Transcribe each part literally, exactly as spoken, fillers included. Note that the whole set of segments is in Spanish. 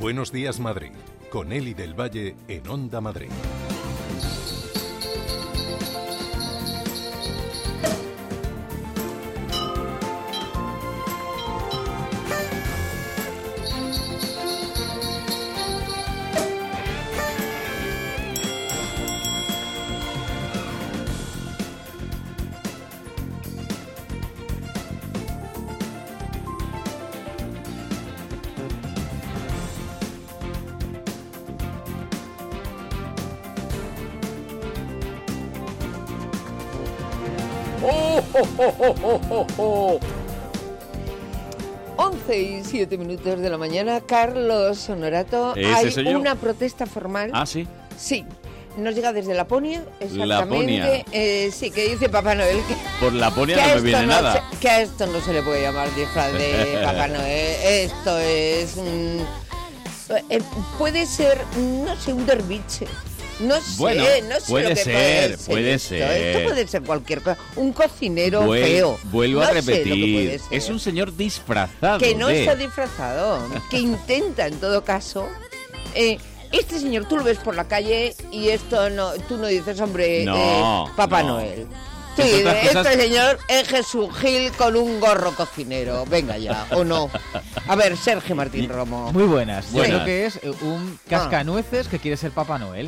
Buenos días, Madrid, con Eli del Valle en Onda Madrid. once y siete minutos de la mañana, Carlos Honorato. Hay una protesta formal. Ah, sí. Sí, nos llega desde Laponia, exactamente. Laponia. Eh, sí, que dice Papá Noel que por Laponia no me viene no nada. Se, que a esto no se le puede llamar disfraz de Papá Noel. Esto es mm, eh, puede ser, no sé, un derviche. No sé, bueno, no sé puede lo que ser, puede ser. puede esto. ser. Esto puede ser cualquier cosa. Un cocinero Vuel, feo. Vuelvo no a repetir. Sé es un señor disfrazado. Que no de... está disfrazado. Que intenta, en todo caso. Eh, este señor, tú lo ves por la calle y esto no, tú no dices, hombre, no, eh, Papá no. Noel. Sí, este cosas... señor es Jesús Gil con un gorro cocinero. Venga ya, ¿o no? A ver, Sergio Martín Romo. Muy buenas. buenas. Yo creo que es un cascanueces ah. que quiere ser Papá Noel.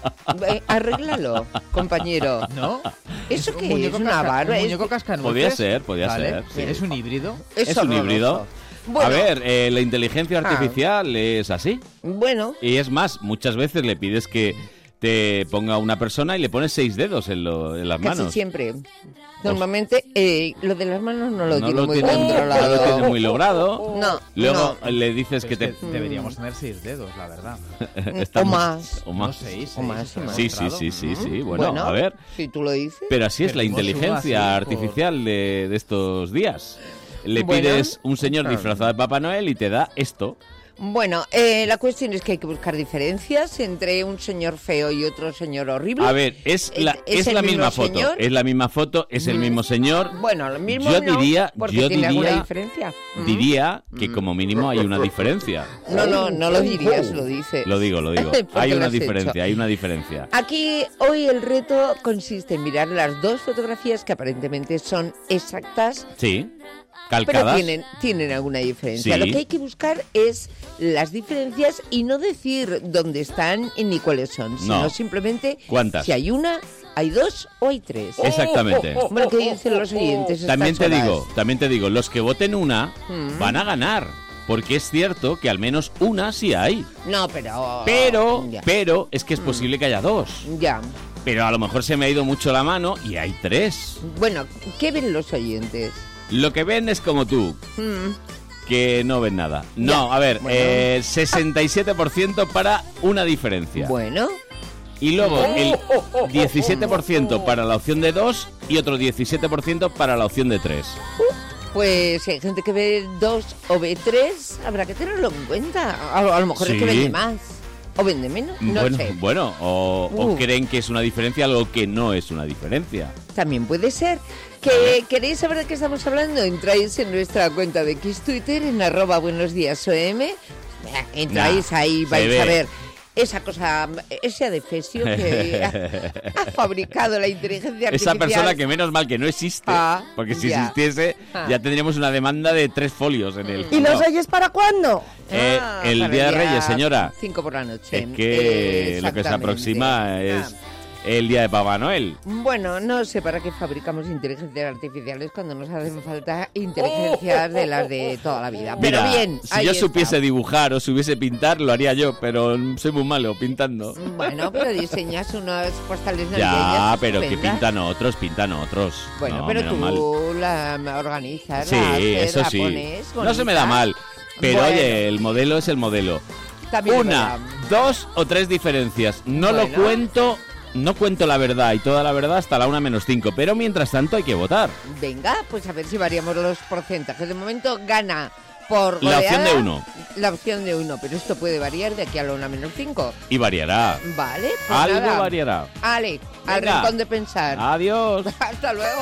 Eh, arréglalo, compañero. ¿No? ¿Eso es qué es? ¿Una barba? ¿Un muñeco cascanueces? Podría ser, podría vale. ser. Sí. ¿Es un híbrido? Es, es un híbrido. Bueno, a ver, eh, la inteligencia artificial ah. es así. Bueno. Y es más, muchas veces le pides que te ponga una persona y le pones seis dedos en, lo, en las Casi manos. siempre. Normalmente, eh, lo de las manos no lo no tiene lo muy tiene, controlado. No lo tiene muy logrado. No. Luego no. le dices Pero que es te... que deberíamos tener seis dedos, la verdad. Estamos... O más. O más. No, seis, o más, o más. Sí, sí, sí, sí, sí. Bueno, bueno, a ver. Si tú lo dices. Pero así es la inteligencia así artificial por... de, de estos días. Le bueno, pides un señor disfrazado de Papá Noel y te da esto. Bueno, eh, la cuestión es que hay que buscar diferencias entre un señor feo y otro señor horrible. A ver, es la, es ¿Es la misma señor? foto. Es la misma foto, es el mismo señor. Bueno, lo mismo yo no, diría, porque yo tiene diría, alguna diferencia. Diría que como mínimo hay una diferencia. No, no, no lo dirías, lo dices. Lo digo, lo digo. Hay una diferencia, hecho. hay una diferencia. Aquí hoy el reto consiste en mirar las dos fotografías que aparentemente son exactas. Sí. Calcadas. Pero tienen, tienen alguna diferencia. Sí. Lo que hay que buscar es las diferencias y no decir dónde están y ni cuáles son, sino no. simplemente ¿Cuántas? Si hay una, hay dos o hay tres. Exactamente. Bueno, ¿qué dicen los oyentes? También te horas? digo, también te digo, los que voten una mm. van a ganar. Porque es cierto que al menos una sí hay. No, pero... Pero, ya. pero es que es posible mm. que haya dos. Ya. Pero a lo mejor se me ha ido mucho la mano y hay tres. Bueno, ¿qué ven los oyentes? Lo que ven es como tú, mm. que no ven nada. No, ya. a ver, bueno. eh, sesenta y siete por ciento para una diferencia. Bueno. Y luego el diecisiete por ciento para la opción de dos y otro diecisiete por ciento para la opción de tres. Pues si hay gente que ve dos o ve tres, habrá que tenerlo en cuenta. A, a lo mejor sí. es que vende más. ¿O vende menos? No bueno, sé. Bueno, o, uh. o creen que es una diferencia, algo que no es una diferencia. También puede ser. ¿Que queréis saber de qué estamos hablando? Entráis en nuestra cuenta de X Twitter, en arroba buenos días O M. Entráis nah, ahí, vais a ver esa cosa, ese adefesio que ha, ha fabricado la inteligencia artificial. Esa persona que menos mal que no existe, ah, porque si ya. existiese ah. ya tendríamos una demanda de tres folios en el... ¿Y los Reyes para cuándo? Eh, ah, el Día de Reyes, señora. Cinco por la noche. Es que eh, lo que se aproxima es... Ah. El día de Papá Noel. Bueno, no sé para qué fabricamos inteligencias artificiales cuando nos hacen falta inteligencias de las de toda la vida. Pero Mira, bien, si yo está. supiese dibujar o supiese pintar, lo haría yo, pero soy muy malo pintando. Bueno, pero diseñas unas postales navideñas. Ya, pero que pintan otros, pintan otros. Bueno, no, pero tú mal. la organizas, sí, la haces, eso la sí. pones no se me da mal, pero bueno. oye, el modelo es el modelo. También Una, dos o tres diferencias. No bueno. lo cuento... No cuento la verdad y toda la verdad hasta la una menos cinco, pero mientras tanto hay que votar. Venga, pues a ver si variamos los porcentajes. De momento gana por goleada, la opción de uno. La opción de uno, pero esto puede variar de aquí a la una menos cinco. Y variará. Vale, pues algo nada. variará. Ale, Venga. al rincón de pensar. Adiós. Hasta luego.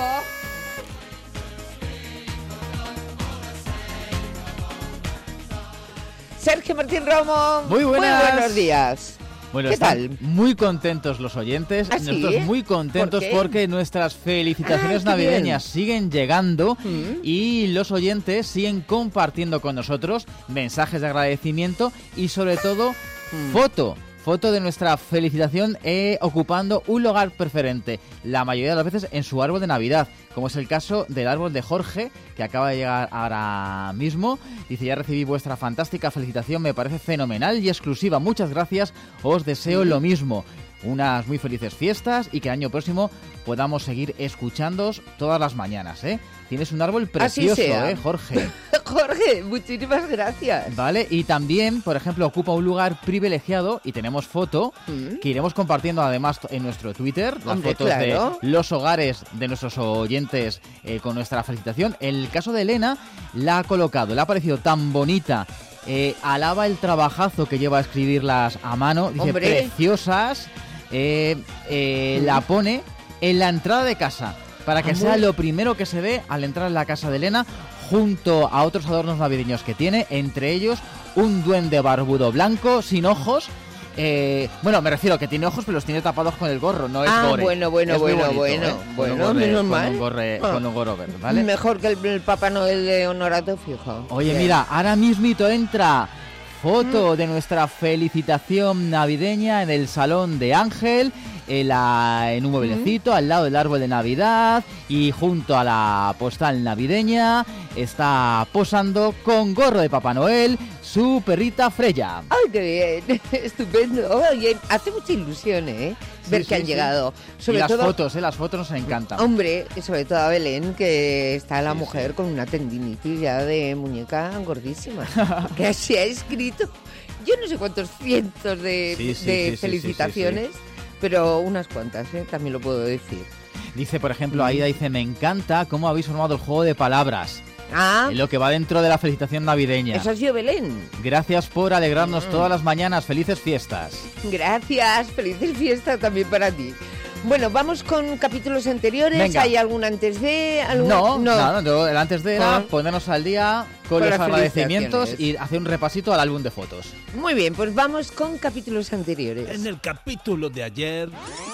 Sergio Martín Romo. Muy buenas. Muy buenos días. Bueno, ¿qué están tal? Muy contentos los oyentes, ¿Ah, sí? nosotros muy contentos ¿Por qué? porque nuestras felicitaciones Ah, qué bien. navideñas siguen llegando Mm. y los oyentes siguen compartiendo con nosotros mensajes de agradecimiento y sobre todo Mm. foto. Foto de nuestra felicitación eh, ocupando un lugar preferente, la mayoría de las veces en su árbol de Navidad, como es el caso del árbol de Jorge, que acaba de llegar ahora mismo. Dice, ya recibí vuestra fantástica felicitación, me parece fenomenal y exclusiva. Muchas gracias, os deseo lo mismo. Unas muy felices fiestas y que el año próximo podamos seguir escuchándoos todas las mañanas, ¿eh? Tienes un árbol precioso, sea. ¿eh, Jorge? Jorge, muchísimas gracias. Vale, y también, por ejemplo, ocupa un lugar privilegiado y tenemos foto Mm. que iremos compartiendo además en nuestro Twitter, las Hombre, fotos claro. de los hogares de nuestros oyentes eh, con nuestra felicitación. En el caso de Elena, la ha colocado, le ha parecido tan bonita, eh, alaba el trabajazo que lleva a escribirlas a mano, dice Hombre. preciosas, eh, eh, Mm. la pone en la entrada de casa, para que Ah, sea muy- lo primero que se ve al entrar en la casa de Elena, junto a otros adornos navideños que tiene, entre ellos un duende barbudo blanco, sin ojos. Eh, bueno, me refiero a que tiene ojos, pero los tiene tapados con el gorro, no es Ah, gore. bueno, bueno, Es muy bueno, bonito, bueno, ¿eh? Con un bueno, gorre- menos con mal. un gorre- Ah. con un gorro verde, ¿vale? Mejor que el, el Papá Noel de Honorato, fijo. Oye, Bien. mira, ahora mismito entra foto Mm. de nuestra felicitación navideña en el salón de Ángel, en, la- en un mueblecito, al lado del árbol de Navidad, y junto a la postal navideña está posando con gorro de Papá Noel su perrita Freya. ¡Ay, qué bien! Estupendo. Oye, hace mucha ilusión, ¿eh? Ver Sí, que sí, han sí. llegado. Y Sobre las todo, fotos, ¿eh? Las fotos nos encantan. hombre, y sobre todo a Belén, que está la Sí, mujer sí. con una tendinitis ya de muñeca gordísima. Que se ha escrito, yo no sé cuántos cientos de, Sí, sí, de sí, sí, felicitaciones, pero unas cuantas, ¿eh? También lo puedo decir. Dice, por ejemplo, Aida dice, me encanta cómo habéis formado el juego de palabras. Ah, En lo que va dentro de la felicitación navideña. eso ha sido Belén. Gracias por alegrarnos Mm. todas las mañanas. Felices fiestas. Gracias, felices fiestas también para ti. Bueno, vamos con capítulos anteriores. Venga. ¿Hay algún antes de? ¿Algún... No, nada, no, el antes de era Ah. ponernos al día con, Con los las agradecimientos y felicitaciones. hacer un repasito al álbum de fotos. Muy bien, pues vamos con capítulos anteriores. En el capítulo de ayer,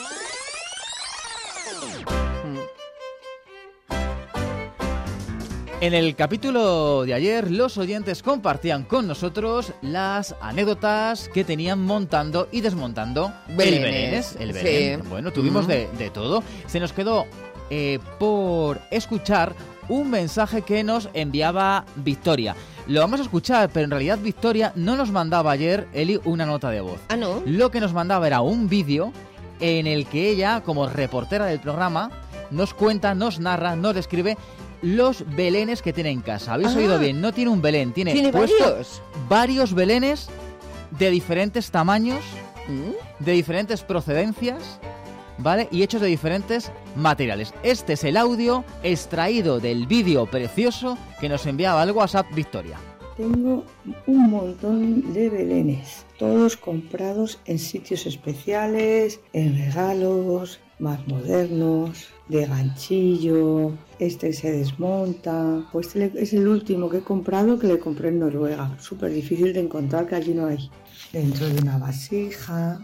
En el capítulo de ayer, los oyentes compartían con nosotros las anécdotas que tenían montando y desmontando Belenes, el Belénes. El sí. Belén. Bueno, tuvimos Ujú. de, de todo. Se nos quedó eh, por escuchar un mensaje que nos enviaba Victoria. Lo vamos a escuchar, pero en realidad Victoria no nos mandaba ayer, Eli, una nota de voz. Ah, ¿no? Lo que nos mandaba era un vídeo en el que ella, como reportera del programa, nos cuenta, nos narra, nos describe los belenes que tiene en casa. ¿Habéis Ah. oído bien? No tiene un belén, tiene, ¿Tiene puesto varios? varios belenes de diferentes tamaños, ¿Mm? de diferentes procedencias, ¿vale? Y hechos de diferentes materiales. Este es el audio extraído del vídeo precioso que nos enviaba al WhatsApp Victoria. Tengo un montón de belenes, todos comprados en sitios especiales, en regalos más modernos, de ganchillo. Este se desmonta. Pues este es el último que he comprado, que le compré en Noruega. Súper difícil de encontrar, que allí no hay. Dentro de una vasija,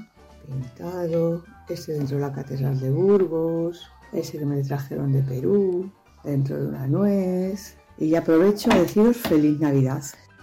pintado. Este dentro de la Catedral de Burgos. Ese que me trajeron de Perú. Dentro de una nuez. Y aprovecho a deciros feliz Navidad.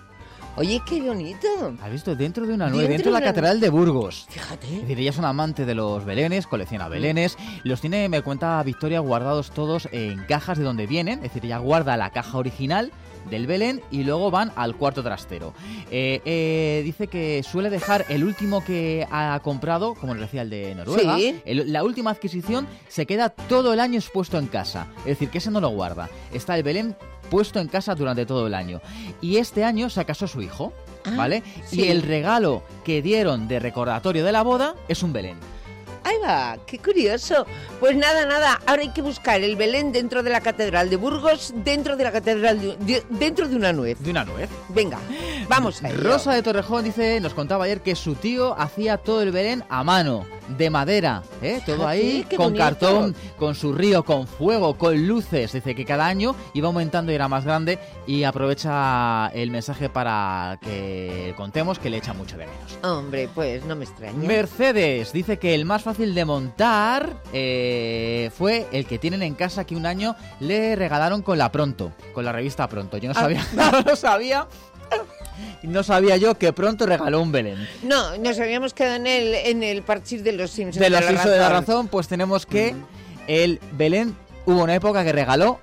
Oye, qué bonito. ¿Has visto? Dentro de una nuez, Dentro dentro de la de una- Catedral de Burgos. Es Fíjate. decir, ella es una amante de los belenes, colecciona belenes, los tiene, me cuenta Victoria, guardados todos en cajas de donde vienen, es decir, ella guarda la caja original del belén y luego van al cuarto trastero. Eh, eh, dice que suele dejar el último que ha comprado, como les decía el de Noruega, Sí. el- la última adquisición se queda todo el año expuesto en casa, es decir, que ese no lo guarda, está el belén puesto en casa durante todo el año. Y este año se casó su hijo, ¿vale? sí. Y el regalo que dieron de recordatorio de la boda es un belén. Ahí va, qué curioso. Pues nada, nada, ahora hay que buscar el Belén dentro de la Catedral de Burgos, dentro de la Catedral de, de- dentro de una nuez. De una nuez. Venga. Vamos a ello. Rosa de Torrejón dice, nos contaba ayer que su tío hacía todo el Belén a mano, de madera, ¿eh? Todo Ah, ahí, sí, qué con bonito. cartón, con su río, con fuego, con luces. Dice que cada año iba aumentando y era más grande, y aprovecha el mensaje para que contemos que le echa mucho de menos. Hombre, pues no me extraña. Mercedes dice que el más fácil de montar eh, fue el que tienen en casa, que un año le regalaron con la Pronto, con la revista Pronto. Yo no sabía, Ah. no lo sabía. No sabía yo que Pronto regaló un Belén. No, nos habíamos quedado en el, en el parchís de los Simpsons. De los la Simpsons de la razón, pues tenemos que el Belén, hubo una época que regaló,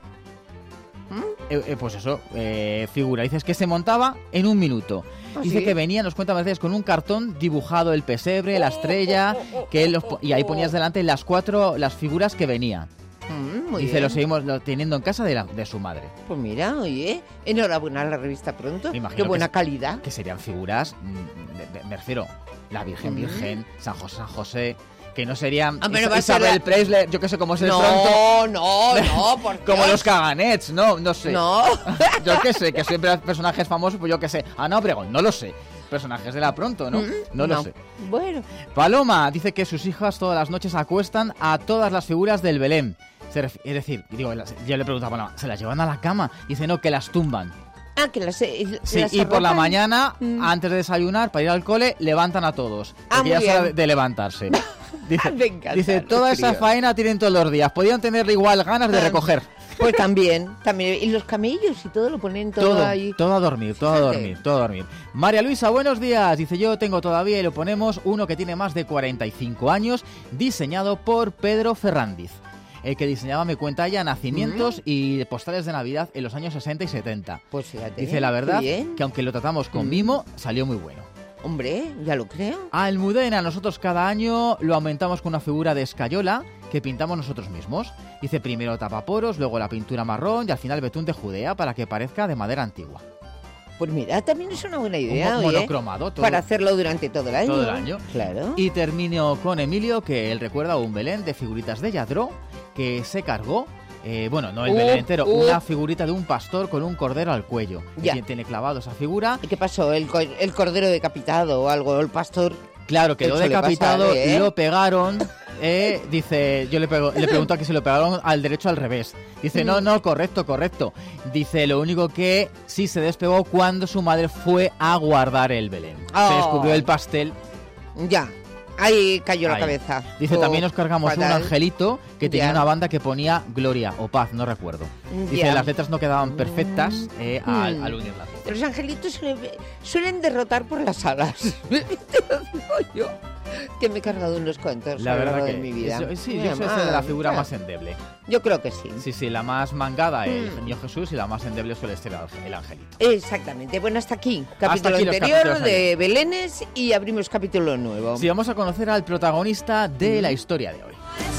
eh, eh, pues eso, eh, figura. Dices que se montaba en un minuto. ¿Ah, Dice sí? que venía, nos cuenta Mercedes, con un cartón dibujado el pesebre, la estrella, que los po- y ahí ponías delante las cuatro, las figuras que venían. Mm, muy Dice, bien. lo seguimos lo- teniendo en casa de, la, de su madre. Pues mira, oye, enhorabuena a la revista Pronto. Me imagino Qué buena que- calidad. Que serían figuras, mm, de- de- me refiero, la Virgen Mm. Virgen, San José San José, que no serían Hombre, no Isa- va a ser Isabel la- Presley, yo que sé cómo es el No, Pronto. no, no, por Como Dios. los Caganets, no, no sé. No. Yo qué sé, que siempre personajes famosos, pues yo qué sé. Ana Obregón, no lo sé. Personajes de la Pronto, ¿no? No lo sé. Bueno, Paloma dice que sus hijas todas las noches acuestan a todas las figuras del Belén. Se ref- Es decir, digo, las- yo le pregunto a Paloma, ¿se las llevan a la cama? Dice, no, que las tumban. ah, que las, eh, Sí, las y por la arropan. mañana, Mm. antes de desayunar, para ir al cole, levantan a todos. Ah, Porque ya muy es hora bien. de, de levantarse. Dice, Me encanta, dice los toda esa críos. faena tienen todos los días. Podían tener igual ganas de Ah. recoger. Pues también, también. Y los camellos y todo lo ponen todo, Todo, ahí. todo a dormir, todo a Fíjate. dormir, todo a dormir. María Luisa, buenos días. Dice, yo tengo todavía, y lo ponemos, uno que tiene más de cuarenta y cinco años, diseñado por Pedro Ferrandiz. El que diseñaba, me cuenta ya, nacimientos y postales de Navidad en los años sesenta y setenta. Pues fíjate. Dice, la verdad, qué bien. que aunque lo tratamos con Mm. mimo, salió muy bueno. Hombre, ya lo creo. Almudena, nosotros cada año lo aumentamos con una figura de escayola que pintamos nosotros mismos. Dice, primero tapaporos, luego la pintura marrón y al final betún de Judea para que parezca de madera antigua. Pues mira, también es una buena Un idea, mo- oye, monocromado, todo. para hacerlo durante todo el año. Todo el año. Claro. Y termino con Emilio, que él recuerda un Belén de figuritas de Yadró que se cargó, eh, bueno, no el Uh, Belén entero, uh. una figurita de un pastor con un cordero al cuello. Ya. Tiene, tiene clavado esa figura. ¿Y qué pasó? ¿El, co- el cordero decapitado o algo? ¿El pastor? Claro, quedó Eso le decapitado, pasa, ¿eh? lo pegaron. Eh, dice, yo le, pego, le pregunto a que si lo pegaron al derecho o al revés. Dice, no, no, correcto, correcto. Dice, lo único que sí se despegó cuando su madre fue a guardar el Belén. Se Oh. descubrió el pastel. Ya, ahí cayó la Ahí. cabeza. Dice, Oh, también nos cargamos un fatal. angelito que tenía Ya. una banda que ponía Gloria o Paz, no recuerdo. Dice, Ya. las letras no quedaban perfectas eh, al, Mm. al unirlas. Los angelitos suelen, suelen derrotar por las alas. Te lo digo yo, que me he cargado unos cuantos La a lo verdad largo que de mi vida. eso- sí, Muy yo soy de la amable. figura Ah, más endeble. Yo creo que sí. Sí, sí, la más mangada el Mm. niño Jesús y la más endeble suele ser el- el angelito. Exactamente. Bueno, hasta aquí. Capítulo aquí los anterior capítulos de ayer. Belénes y abrimos capítulo nuevo. Sí, vamos a conocer al protagonista de la historia de hoy.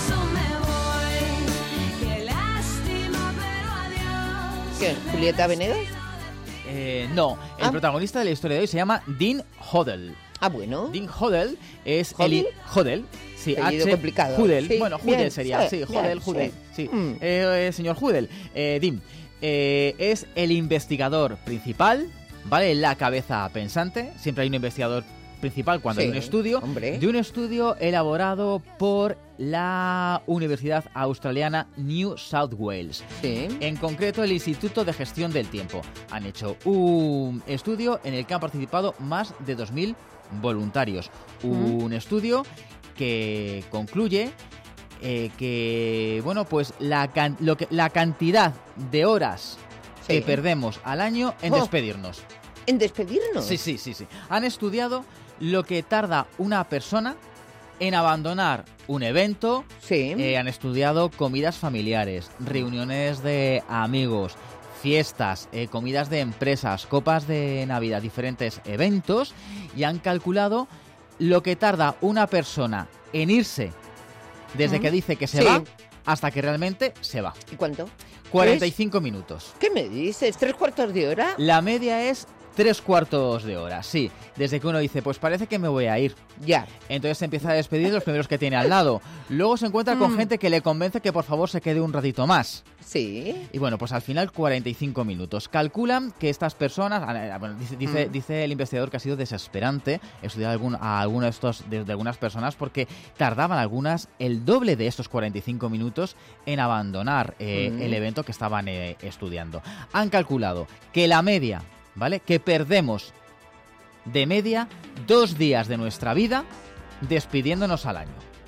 ¿Qué? ¿Julieta Venegas? Eh, no, el Ah. protagonista de la historia de hoy se llama Dean Hodel. Ah, bueno. Dean Hodel es ¿Hodel? el... Hodel, sí, Apellido H. complicado. Hodel, Sí, bueno, Hodel bien, sería, sí, sí, bien, Hodel, sí. Hodel, sí. Mm. Eh, eh, señor Hodel, eh, Dean, eh, es el investigador principal, ¿vale? La cabeza pensante, siempre hay un investigador principal cuando Sí, hay un estudio, hombre. de un estudio elaborado por la Universidad Australiana New South Wales. Sí. En concreto, el Instituto de Gestión del Tiempo. Han hecho un estudio en el que han participado más de dos mil voluntarios. Un estudio que concluye eh, que, bueno, pues la, can- lo que, la cantidad de horas Sí. que perdemos al año en Oh. despedirnos. ¿En despedirnos? Sí, sí, sí, sí. Han estudiado lo que tarda una persona en abandonar un evento. Sí. Eh, han estudiado comidas familiares, reuniones de amigos, fiestas, eh, comidas de empresas, copas de Navidad, diferentes eventos, y han calculado lo que tarda una persona en irse desde Mm. que dice que se Sí. va hasta que realmente se va. ¿Y cuánto? cuarenta y cinco minutos. ¿Qué me dices? ¿Tres cuartos de hora? La media es Tres cuartos de hora, sí. Desde que uno dice, pues parece que me voy a ir. Ya. Entonces se empieza a despedir de los primeros que tiene al lado. Luego se encuentra con Mm. gente que le convence que por favor se quede un ratito más. Sí. Y bueno, pues al final cuarenta y cinco minutos. Calculan que estas personas, bueno, dice, dice, Mm. dice el investigador que ha sido desesperante estudiar algún, a alguno de estos de, de algunas personas porque tardaban algunas el doble de estos cuarenta y cinco minutos en abandonar eh, Mm. el evento que estaban eh, estudiando. Han calculado que la media, ¿vale? Que perdemos de media dos días de nuestra vida despidiéndonos al año.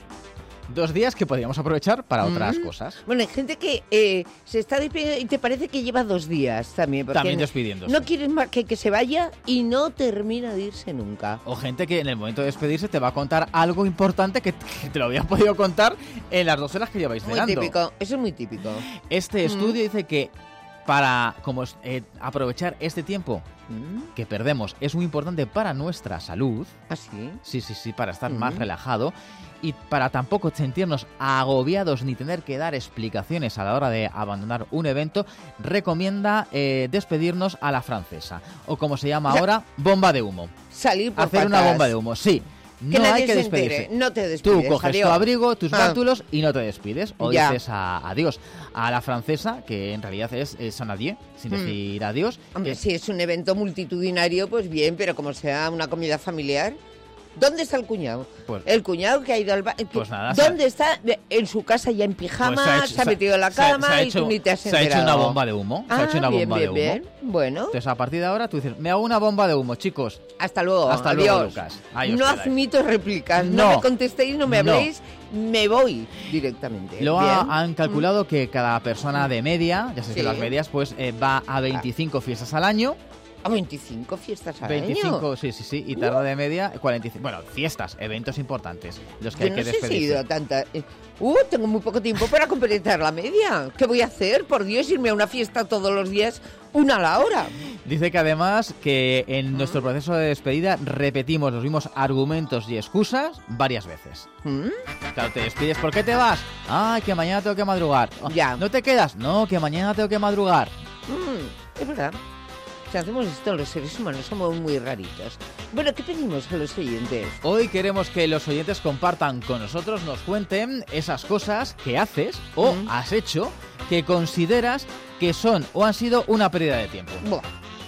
Dos días que podríamos aprovechar para otras Mm. cosas. Bueno, hay gente que eh, se está despidiendo y te parece que lleva dos días también. porque También despidiéndose. No quieres más que que se vaya y no termina de irse nunca. O gente que en el momento de despedirse te va a contar algo importante que, que te lo habían podido contar en las dos horas que lleváis Muy cenando. típico, eso es muy típico. Este Mm. estudio dice que para como es, eh, aprovechar este tiempo Mm. que perdemos es muy importante para nuestra salud. ¿Ah, sí? Sí, sí, sí, para estar Mm. más relajado y para tampoco sentirnos agobiados ni tener que dar explicaciones a la hora de abandonar un evento, recomienda eh, despedirnos a la francesa, o como se llama Ya. ahora, bomba de humo. Salir por Hacer una patas. bomba de humo, sí. Que No nadie hay que se despedirse. entere, no te despides. Tú coges adiós. tu abrigo, tus Ah. bártulos y no te despides. O Ya. dices a, adiós. A la francesa, que en realidad es, es son adieu, sin Mm. decir adiós. Hombre, que- si es un evento multitudinario, pues bien, pero como sea una comida familiar... ¿Dónde está el cuñado? Pues- el cuñado que ha ido al ba- Pues nada, ¿Dónde está? En su casa ya en pijama, pues ha hecho- se ha metido en la se ha- cama se ha y hecho- tú ni te has Se ha enterado. hecho una bomba de humo. se Ah, ha hecho una bien, bomba bien, de humo. bien. Bueno, Entonces, a partir de ahora, tú dices, me hago una bomba de humo, chicos. hasta luego. Hasta adiós. luego, Lucas. Ahí os No quedáis. admito réplicas, no. No. me contestéis, no me No. habléis, me voy directamente. Lo Bien. ha- han calculado que cada persona de media, ya sabéis que Sí. las medias, pues eh, va a veinticinco fiestas al año. ¿A veinticinco fiestas al veinticinco, año? sí, sí, sí. Y tarda de media cuarenta y cinco. Bueno, fiestas, eventos importantes. Los que Yo hay no que sé si he despedirse. ido a tanta... eh, Uh, tengo muy poco tiempo para completar la media. ¿Qué voy a hacer? Por Dios, irme a una fiesta todos los días, una a la hora. Dice que además que en nuestro proceso de despedida repetimos los mismos argumentos y excusas varias veces. ¿Mm? Claro, te despides, ¿por qué te vas? Ay, que mañana tengo que madrugar. Oh, Ya. ¿No te quedas? No, que mañana tengo que madrugar. Mm, es verdad. Si hacemos esto, los seres humanos somos muy raritos. Bueno, ¿qué pedimos a los oyentes? Hoy queremos que los oyentes compartan con nosotros, nos cuenten esas cosas que haces o Mm. has hecho que consideras que son o han sido una pérdida de tiempo. Buah,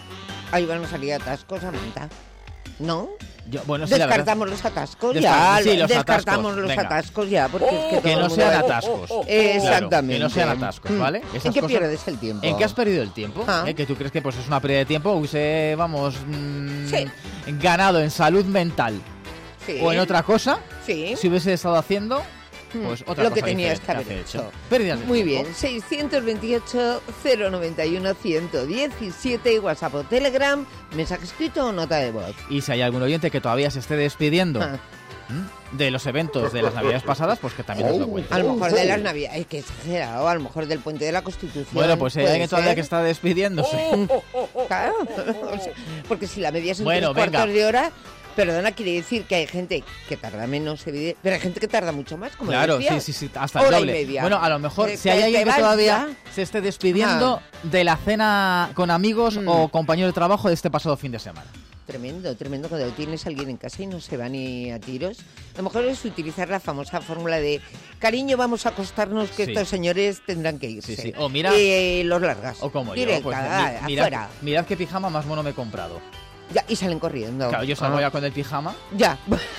ahí van a salir atascos a manta. ¿No? Yo, bueno, sí, la verdad. Descartamos los atascos Descar- ya. sí, los descartamos atascos, los venga. atascos ya. Porque es que, todo Que el no mundo- sean Oh, oh, atascos. oh, oh. Exactamente. Que no sean atascos, Mm. ¿vale? ¿En Esas qué cosas- pierdes el tiempo? ¿En qué has perdido el tiempo? Ah. ¿Eh? Que tú crees que pues es una pérdida de tiempo, hubiese, vamos, mm, Sí. ganado en salud mental Sí. o en otra cosa, Sí. si hubiese estado haciendo, pues Mm, otra lo cosa que tenías que diferente haber hace hecho. Pérdidas de Muy tiempo. bien, seiscientos veintiocho, cero noventa y uno, ciento diecisiete, WhatsApp o Telegram, mensaje escrito o nota de voz. Y si hay algún oyente que todavía se esté despidiendo Ah, ¿m? de los eventos de las navidades pasadas, pues que también nos lo cuente. a lo mejor de las navidades, que exagerado, a lo mejor del puente de la Constitución. Bueno, pues si hay puede alguien todavía ser. que está despidiéndose. Claro, o sea, porque si la media son Bueno, tres venga. cuartos de hora, perdona, quiere decir que hay gente que tarda menos, evidente- pero hay gente que tarda mucho más, como Claro, decías. sí, sí, sí, hasta el Hora y doble. media. Bueno, a lo mejor Te- si hay te- alguien te que vas todavía ya. se esté despidiendo de la cena con amigos Mm. o compañeros de trabajo de este pasado fin de semana. Tremendo, tremendo cuando tienes a alguien en casa y no se va ni a tiros. A lo mejor es utilizar la famosa fórmula de cariño, vamos a acostarnos que Sí. estos señores tendrán que irse. Sí, sí. O mira- Y los largas. O como Directa, yo, pues ah, mi- mirad, afuera. mirad qué pijama más mono me he comprado. Ya, y salen corriendo. Claro, yo salgo Ah. ya con el pijama. Ya.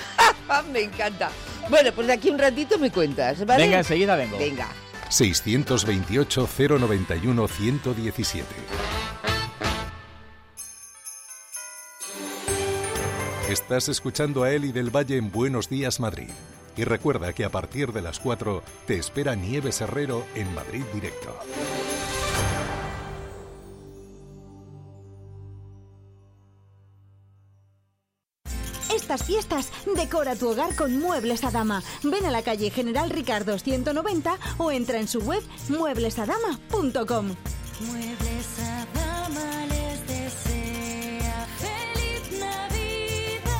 Me encanta. Bueno, pues de aquí un ratito me cuentas, ¿vale? Venga, enseguida vengo. Venga. seiscientos veintiocho, cero noventa y uno, ciento diecisiete. Estás escuchando a Eli del Valle en Buenos Días Madrid. Y recuerda que a partir de las cuatro te espera Nieves Herrero en Madrid Directo. Estas fiestas, decora tu hogar con Muebles Adama. Ven a la calle General Ricardo ciento noventa o entra en su web muebles adama punto com. Muebles Adama les desea feliz Navidad.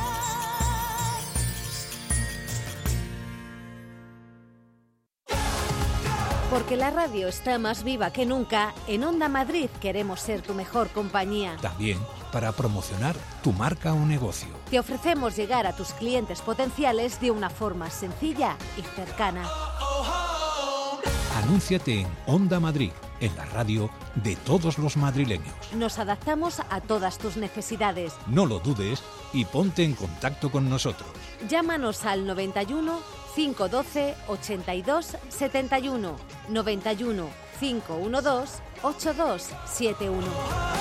Porque la radio está más viva que nunca, en Onda Madrid queremos ser tu mejor compañía. También para promocionar tu marca o negocio. Te ofrecemos llegar a tus clientes potenciales de una forma sencilla y cercana. Anúnciate en Onda Madrid, en la radio de todos los madrileños. Nos adaptamos a todas tus necesidades. No lo dudes y ponte en contacto con nosotros. Llámanos al noventa y uno, cinco doce, ochenta y dos, setenta y uno, noventa y uno, cinco doce, ochenta y dos setenta y uno.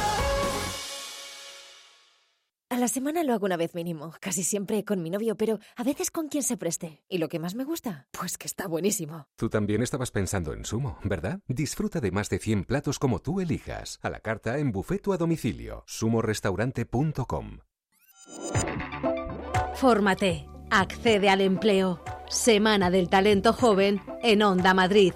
A la semana lo hago una vez mínimo, casi siempre con mi novio, pero a veces con quien se preste. ¿Y lo que más me gusta? Pues que está buenísimo. Tú también estabas pensando en Sumo, ¿verdad? Disfruta de más de cien platos como tú elijas, a la carta, en buffet o a domicilio. sumo restaurante punto com. Fórmate, accede al empleo. Semana del Talento Joven en Onda Madrid.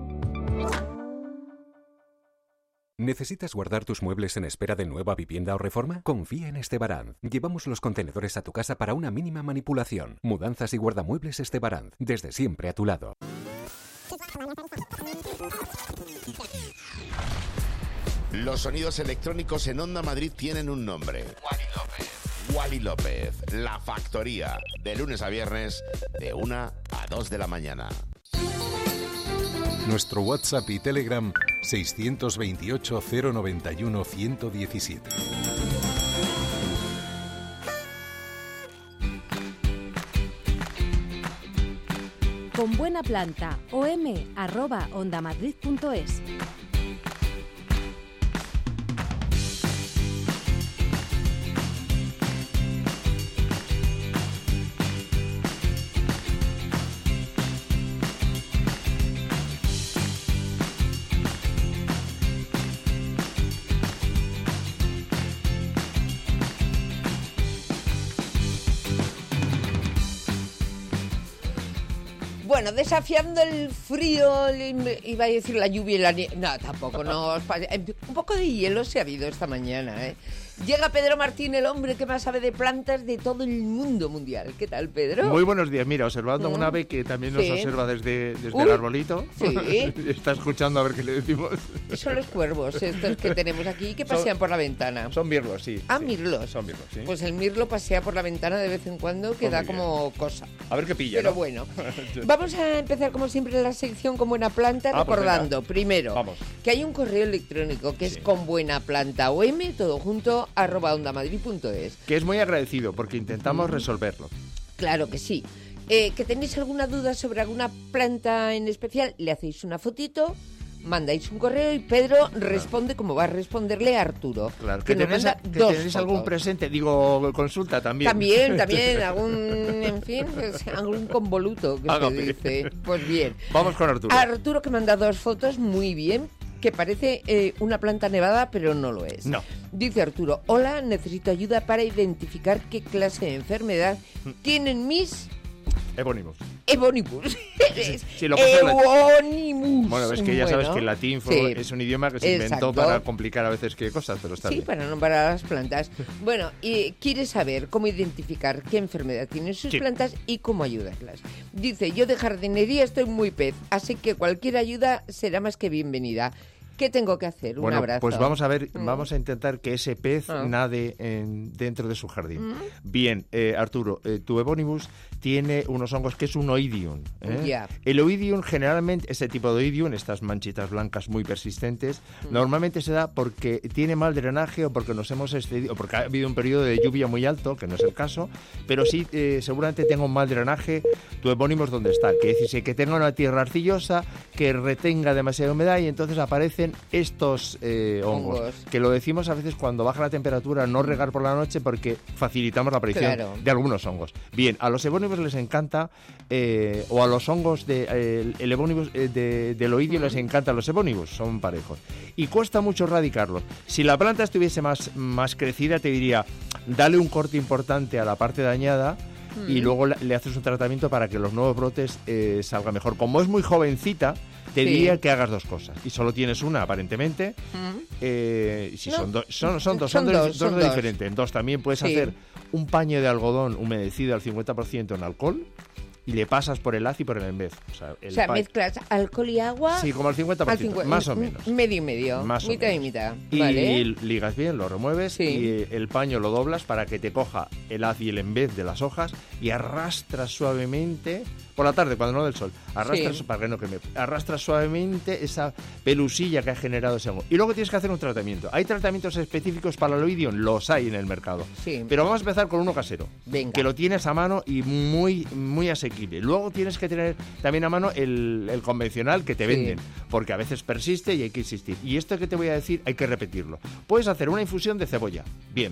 ¿Necesitas guardar tus muebles en espera de nueva vivienda o reforma? Confía en Estebaranz. Llevamos los contenedores a tu casa para una mínima manipulación. Mudanzas y guardamuebles Estebaranz. Desde siempre a tu lado. Los sonidos electrónicos en Onda Madrid tienen un nombre. Wally López. Wally López. La Factoría. De lunes a viernes, de una a dos de la mañana. Nuestro WhatsApp y Telegram seiscientos veintiocho, cero noventa y uno, ciento diecisiete. Con buena planta, om arroba ondamadrid punto es. Bueno, desafiando el frío, el- iba a decir la lluvia y la nieve. No, tampoco, no. os pase- Un poco de hielo se ha habido esta mañana, ¿eh? Llega Pedro Martín, el hombre que más sabe de plantas de todo el mundo mundial. ¿Qué tal, Pedro? Muy buenos días. Mira, observando a un Mm. ave que también nos Sí. observa desde, desde Uy. el arbolito. Sí. Está escuchando a ver qué le decimos. Son los cuervos estos que tenemos aquí que Son- pasean por la ventana. Son mirlos, sí. Ah, sí. mirlos. Son mirlos, sí. Pues el mirlo pasea por la ventana de vez en cuando, que Pues da muy bien. como cosa. A ver qué pilla, Pero ¿no? bueno, vamos a empezar como siempre la sección con buena planta, Ah, pues recordando venga. primero Vamos. que hay un correo electrónico que es con buena planta o m, todo junto, arroba ondamadrid punto es. Que es muy agradecido porque intentamos resolverlo. Claro que sí. Eh, que tenéis alguna duda sobre alguna planta en especial, le hacéis una fotito, mandáis un correo y Pedro responde como va a responderle a Arturo. Claro, que, nos tenéis, manda que dos tenéis algún fotos. presente, digo, consulta también. También, también, algún, en fin, pues, algún convoluto que se Hágame. dice. Pues bien. Vamos con Arturo. Arturo que manda dos fotos muy bien, que parece eh, una planta nevada, pero no lo es. No. Dice Arturo, hola, necesito ayuda para identificar qué clase de enfermedad tienen mis Epónimos. Ebonibus. Sí, lo pasa en latín. Ebonimus. Bueno, es que ya sabes Bueno, que el latín fue- sí. es un idioma que se inventó Exacto. para complicar a veces qué cosas, pero está Sí, bien. para nombrar a las plantas. Bueno, y quiere saber cómo identificar qué enfermedad tienen sus Sí. plantas y cómo ayudarlas. Dice, yo de jardinería estoy muy pez, así que cualquier ayuda será más que bienvenida. ¿Qué tengo que hacer? Un Bueno, abrazo. pues vamos a ver, Mm. vamos a intentar que ese pez Ah. nade en- dentro de su jardín. Mm. Bien, eh, Arturo, eh, tu Ebonibus tiene unos hongos que es un oidium. ¿eh? Ya. El oidium, generalmente, este tipo de oidium, estas manchitas blancas muy persistentes, Mm. normalmente se da porque tiene mal drenaje o porque nos hemos excedido, o porque ha habido un periodo de lluvia muy alto, que no es el caso, pero sí, eh, seguramente tenga un mal drenaje tu Ebonibus donde está. Que es decir, que tenga una tierra arcillosa, que retenga demasiada humedad y entonces aparecen estos eh, hongos, Hongos. que lo decimos a veces cuando baja la temperatura, no regar por la noche porque facilitamos la aparición Claro. de algunos hongos. Bien, a los ebónibus les encanta, eh, o a los hongos de, eh, el ebónibus, eh, de, del oidio les encantan los ebónibus, son parejos. Y cuesta mucho erradicarlos. Si la planta estuviese más, más crecida, te diría, dale un corte importante a la parte dañada y Mm. luego le, le haces un tratamiento para que los nuevos brotes eh, salgan mejor. Como es muy jovencita, te Sí. diría que hagas dos cosas. Y solo tienes una, aparentemente. Mm. Eh, si No. son, dos son, son dos, Son son, dos, dos, dos son de dos. diferentes. En dos también puedes Sí. hacer un paño de algodón humedecido al cincuenta por ciento en alcohol y le pasas por el haz y por el en vez. O sea, el o sea pa- mezclas alcohol y agua. Sí, como al cincuenta por ciento, al cincu- más o menos. Medio y medio. Más o mitad y menos. mitad. Y Vale. ligas bien, lo remueves Sí. y el paño lo doblas para que te coja el haz y el en vez de las hojas y arrastras suavemente, por la tarde cuando no del sol, arrastras, Sí. para que no queme, arrastras suavemente esa pelusilla que ha generado ese hongo. Y luego tienes que hacer un tratamiento. ¿Hay tratamientos específicos para el oidium? Los hay en el mercado. Sí. Pero vamos a empezar con uno casero, Venga. que lo tienes a mano y muy, muy asequible. Luego tienes que tener también a mano el, el convencional que te Sí. venden, porque a veces persiste y hay que insistir. Y esto que te voy a decir hay que repetirlo. Puedes hacer una infusión de cebolla, bien.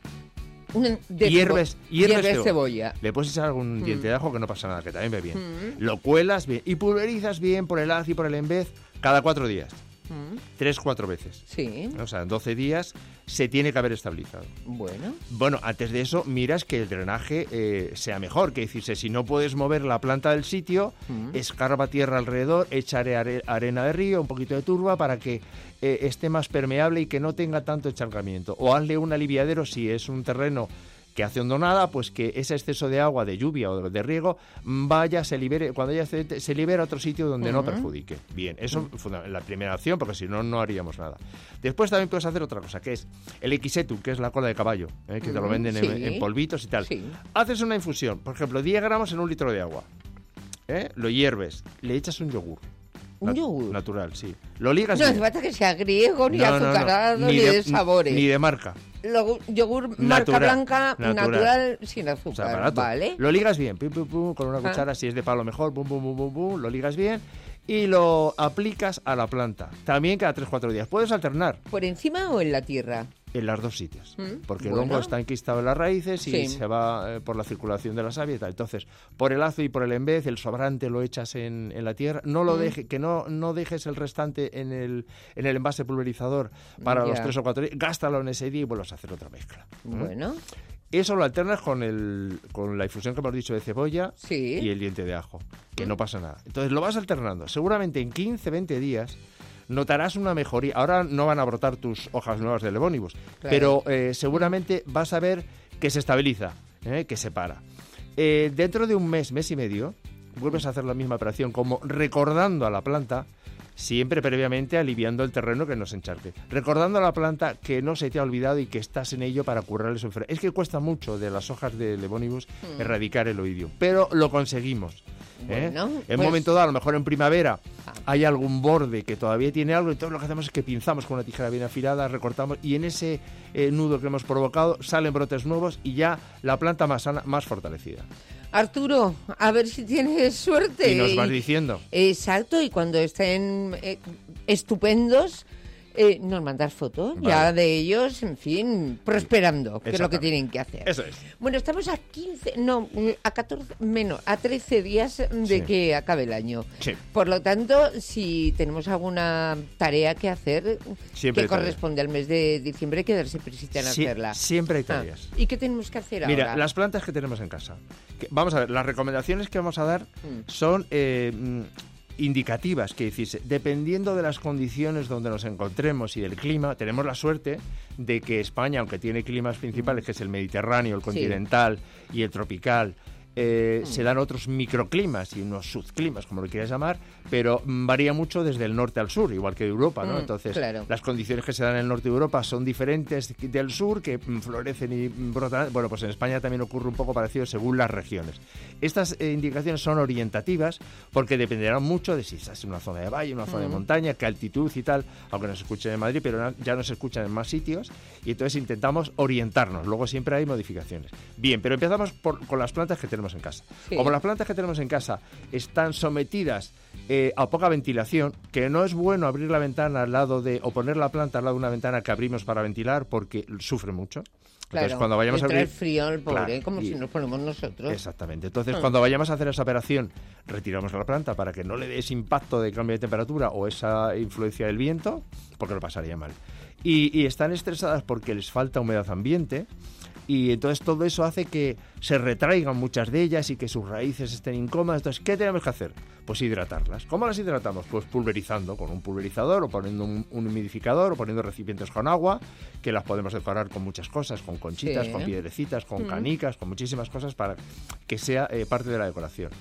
Un- de hierves, cebo- hierves hierves cebolla. Le puedes echar algún Mm. diente de ajo que no pasa nada, que también ve bien. Mm. Lo cuelas bien y pulverizas bien por el haz y por el en vez cada cuatro días. Mm. Tres, cuatro veces. Sí. O sea, en doce días se tiene que haber estabilizado. Bueno. Bueno, antes de eso, miras que el drenaje eh, sea mejor. Que decirse, si no puedes mover la planta del sitio, Mm. escarba tierra alrededor, échale are- arena de río, un poquito de turba para que eh, esté más permeable y que no tenga tanto encharcamiento. O hazle un aliviadero si es un terreno que hace hondonada, pues que ese exceso de agua, de lluvia o de riego, vaya, se libere, cuando ya se, se libera a otro sitio donde no Ujú. perjudique. Bien, eso es funda- la primera opción, porque si no, no haríamos nada. Después también puedes hacer otra cosa, que es el equisetum, que es la cola de caballo, ¿eh? que te lo Ujú, venden en, sí. en polvitos y tal. Sí. Haces una infusión, por ejemplo, diez gramos en un litro de agua. ¿eh? Lo hierves, le echas un yogur. ¿Un Nat- yogur? Natural, sí. Lo ligas No hace bien. falta que sea griego, ni No, no, no. azucarado, ni, de, sabores. Ni de marca. Luego, yogur marca Natural, blanca, natural, natural. sin O azúcar. sea, barato. Vale. Lo ligas bien, pum, pum, pum, con una Ah. cuchara, si es de palo mejor, pum, pum, pum, pum, pum, lo ligas bien y lo aplicas a la planta. También cada tres cuatro días. Puedes alternar ¿Por encima o en la tierra? en los dos sitios, Mm, porque el bueno. hongo está enquistado en las raíces y Sí. se va eh, por la circulación de la savia y tal. Entonces, por el azo y por el en vez, el sobrante lo echas en, en la tierra. No lo Mm. deje, que no, no dejes el restante en el, en el envase pulverizador para los Ya. tres o cuatro días. Gástalo en ese día y vuelves a hacer otra mezcla. ¿eh? Bueno. Eso lo alternas con, el, con la infusión que hemos dicho de cebolla Sí. y el diente de ajo, que no pasa nada. Entonces lo vas alternando. Seguramente en quince, veinte días notarás una mejoría. Ahora no van a brotar tus hojas nuevas de Levonibus, Claro. pero eh, seguramente vas a ver que se estabiliza, ¿eh? que se para. Eh, dentro de un mes, mes y medio, vuelves a hacer la misma operación, como recordando a la planta, siempre previamente aliviando el terreno que no se encharque. Recordando a la planta que no se te ha olvidado y que estás en ello para curarle su enfermedad. Es que cuesta mucho de las hojas de Levonibus Mm. erradicar el oidium, pero lo conseguimos. ¿eh? Bueno, en un pues- momento dado, a lo mejor en primavera, hay algún borde que todavía tiene algo, entonces lo que hacemos es que pinzamos con una tijera bien afilada, recortamos y en ese eh, nudo que hemos provocado salen brotes nuevos y ya la planta más sana, más fortalecida. Arturo, a ver si tienes suerte. Y nos vas diciendo. Exacto, y cuando estén eh, estupendos, eh, nos mandas fotos Vale. ya de ellos, en fin, prosperando, que es lo que Exactamente. tienen que hacer. Eso es. Bueno, estamos a quince, no, a catorce, menos, a trece días de Sí. que acabe el año. Sí. Por lo tanto, si tenemos alguna tarea que hacer Siempre que hay tarea. corresponde al mes de diciembre, hay que darse prisita en Sí, hacerla. siempre hay Ah, tareas. ¿Y qué tenemos que hacer Mira, ahora? las plantas que tenemos en casa. Que- vamos a ver, las recomendaciones que vamos a dar Mm. son eh, mm, indicativas, que decirse, dependiendo de las condiciones donde nos encontremos y del clima, tenemos la suerte de que España, aunque tiene climas principales, que es el Mediterráneo, el Sí. continental y el tropical, eh, Mm. se dan otros microclimas y unos subclimas, como lo quieras llamar, pero mm, varía mucho desde el norte al sur, igual que de Europa, ¿no? Mm, Entonces, claro. las condiciones que se dan en el norte de Europa son diferentes del sur, que mm, florecen y mm, brotan. Bueno, pues en España también ocurre un poco parecido según las regiones. Estas eh, indicaciones son orientativas porque dependerán mucho de si estás en una zona de valle, una zona de Mm. montaña, qué altitud y tal, aunque nos escuchen en Madrid, pero na- ya nos escuchan en más sitios, y entonces intentamos orientarnos. Luego siempre hay modificaciones. Bien, pero empezamos por, con las plantas que tenemos en casa. Sí. Como las plantas que tenemos en casa están sometidas eh, a poca ventilación, que no es bueno abrir la ventana al lado de, o poner la planta al lado de una ventana que abrimos para ventilar porque sufre mucho. Claro, Entonces, cuando vayamos a entra abrir... el frío al pobre, Claro, como y- si nos ponemos nosotros. Exactamente. Entonces, Ah. cuando vayamos a hacer esa operación, retiramos la planta para que no le dé ese impacto de cambio de temperatura o esa influencia del viento, porque lo pasaría mal. Y, y están estresadas porque les falta humedad ambiente. Y entonces todo eso hace que se retraigan muchas de ellas y que sus raíces estén incómodas. Entonces, ¿qué tenemos que hacer? Pues hidratarlas. ¿Cómo las hidratamos? Pues pulverizando con un pulverizador o poniendo un, un humidificador o poniendo recipientes con agua, que las podemos decorar con muchas cosas, con conchitas, Sí. con piedrecitas, con Mm. canicas, con muchísimas cosas para que sea eh, parte de la decoración.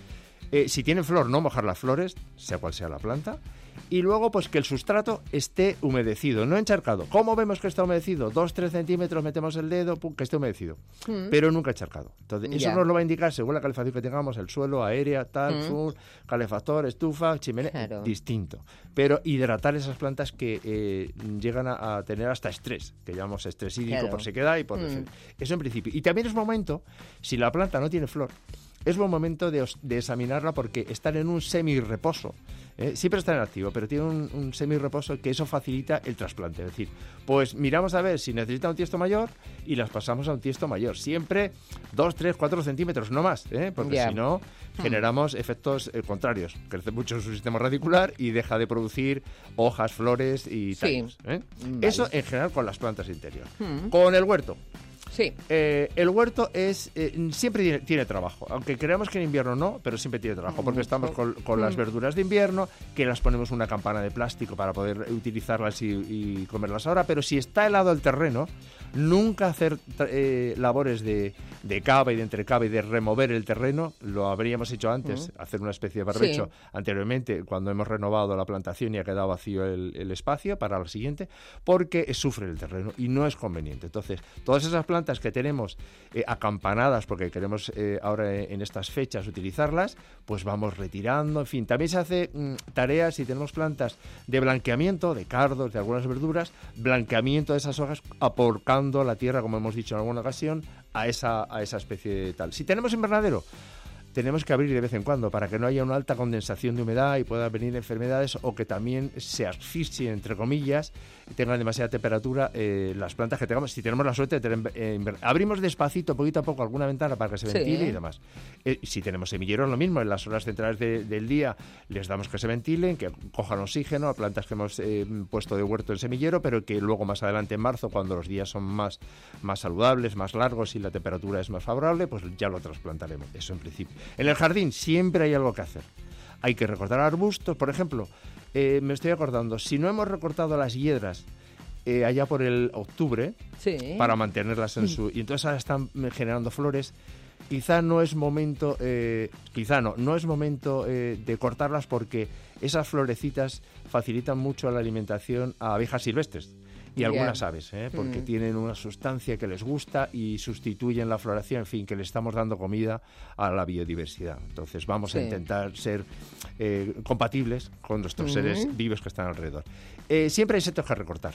Eh, si tienen flor, no mojar las flores, sea cual sea la planta. Y luego, pues que el sustrato esté humedecido, no encharcado. ¿Cómo vemos que está humedecido? Dos, tres centímetros, metemos el dedo, pum, que esté humedecido. Mm. Pero nunca encharcado. Entonces, eso yeah. nos lo va a indicar según la calefacción que tengamos, el suelo, aérea, tal, mm. fun, calefactor, estufa, chimenea, claro. distinto. Pero hidratar esas plantas que eh, llegan a, a tener hasta estrés, que llamamos estrés hídrico claro. por sequedad y por... Mm. Eso en principio. Y también es momento, si la planta no tiene flor, es buen momento de, de examinarla porque están en un semi-reposo. ¿eh? Siempre están en activo, pero tiene un, un semi-reposo que eso facilita el trasplante. Es decir, pues miramos a ver si necesita un tiesto mayor y las pasamos a un tiesto mayor. Siempre dos, tres, cuatro centímetros, no más, ¿eh? porque yeah. si no generamos efectos eh, contrarios. Crece mucho su sistema radicular y deja de producir hojas, flores y tallos. Sí. ¿eh? Vale. Eso en general con las plantas interiores. Mm. Con el huerto. Sí. Eh, el huerto es eh, siempre tiene, tiene trabajo, aunque creamos que en invierno no, pero siempre tiene trabajo, porque estamos con, con las verduras de invierno, que las ponemos una campana de plástico para poder utilizarlas y, y comerlas ahora, pero si está helado el terreno, nunca hacer eh, labores de, de cava y de entrecava y de remover el terreno, lo habríamos hecho antes, uh-huh. hacer una especie de barbecho sí. anteriormente, cuando hemos renovado la plantación y ha quedado vacío el, el espacio para la siguiente, porque sufre el terreno y no es conveniente. Entonces, todas esas plantas que tenemos eh, acampanadas porque queremos eh, ahora en estas fechas utilizarlas, pues vamos retirando, en fin, también se hace mm, tareas si tenemos plantas de blanqueamiento, de cardos, de algunas verduras, blanqueamiento de esas hojas, aporcando la tierra, como hemos dicho en alguna ocasión, a esa, a esa especie de tal. Si tenemos invernadero, tenemos que abrir de vez en cuando para que no haya una alta condensación de humedad y puedan venir enfermedades o que también se asfixien, entre comillas, y tengan demasiada temperatura eh, las plantas que tengamos. Si tenemos la suerte de tener eh, invern- abrimos despacito, poquito a poco, alguna ventana para que se ventile sí. y demás. Eh, si tenemos semilleros, lo mismo, en las horas centrales de, del día les damos que se ventilen, que cojan oxígeno a plantas que hemos eh, puesto de huerto en semillero, pero que luego más adelante en marzo, cuando los días son más, más saludables, más largos y la temperatura es más favorable, pues ya lo trasplantaremos. Eso en principio. En el jardín siempre hay algo que hacer. Hay que recortar arbustos, por ejemplo, eh, me estoy acordando, si no hemos recortado las hiedras eh, allá por el octubre, sí. para mantenerlas en su... y entonces ahora están generando flores, quizá no es momento, eh, quizá no, no es momento eh, de cortarlas porque esas florecitas facilitan mucho la alimentación a abejas silvestres. Y algunas yeah. aves, ¿eh? porque mm. tienen una sustancia que les gusta y sustituyen la floración, en fin, que le estamos dando comida a la biodiversidad. Entonces vamos sí. a intentar ser eh, compatibles con nuestros mm. seres vivos que están alrededor. Eh, siempre hay setos que recortar.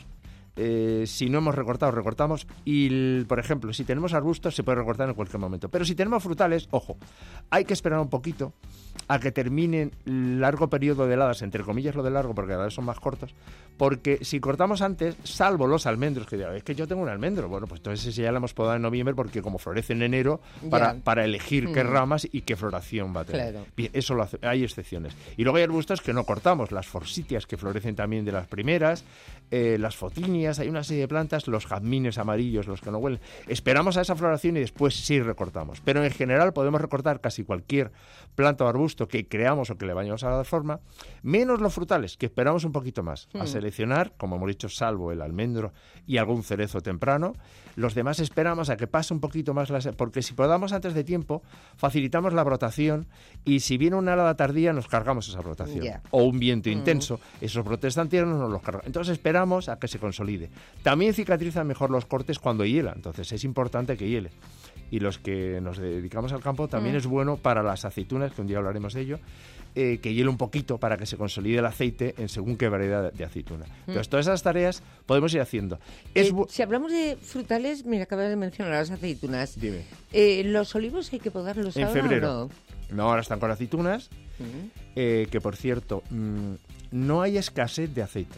Eh, si no hemos recortado, recortamos. Y, el, por ejemplo, si tenemos arbustos, se puede recortar en cualquier momento. Pero si tenemos frutales, ojo, hay que esperar un poquito a que terminen el largo periodo de heladas, entre comillas lo de largo, porque cada vez son más cortos, porque si cortamos antes, salvo los almendros, que dirán, es que yo tengo un almendro, bueno, pues entonces ese ya lo hemos podado en noviembre, porque como florece en enero, para, para elegir mm. qué ramas y qué floración va a tener. Claro. Bien, eso lo hace, hay excepciones. Y luego hay arbustos que no cortamos, las forsythias, que florecen también de las primeras, eh, las fotinias, hay una serie de plantas, los jazmines amarillos, los que no huelen. Esperamos a esa floración y después sí recortamos. Pero en general podemos recortar casi cualquier planta o arbusto que creamos o que le vayamos a dar forma, menos los frutales, que esperamos un poquito más mm. a seleccionar, como hemos dicho, salvo el almendro y algún cerezo temprano. Los demás esperamos a que pase un poquito más, las, porque si podamos antes de tiempo, facilitamos la brotación y si viene una helada tardía, nos cargamos esa brotación. Yeah. O un viento mm. intenso, esos brotes tan tiernos nos los cargamos. Entonces esperamos a que se consolide. También cicatrizan mejor los cortes cuando hiela, entonces es importante que hiele. Y los que nos dedicamos al campo también mm. es bueno para las aceitunas, que un día hablaremos de ello, eh, que hiele un poquito para que se consolide el aceite en según qué variedad de aceituna. Mm. Entonces, todas esas tareas podemos ir haciendo. Es eh, bu- si hablamos de frutales, mira, acabas de mencionar las aceitunas. Dime. Eh, ¿Los olivos hay que podarlos en ahora febrero? ¿O no? no, ahora están con aceitunas, mm. eh, que por cierto, mmm, no hay escasez de aceite.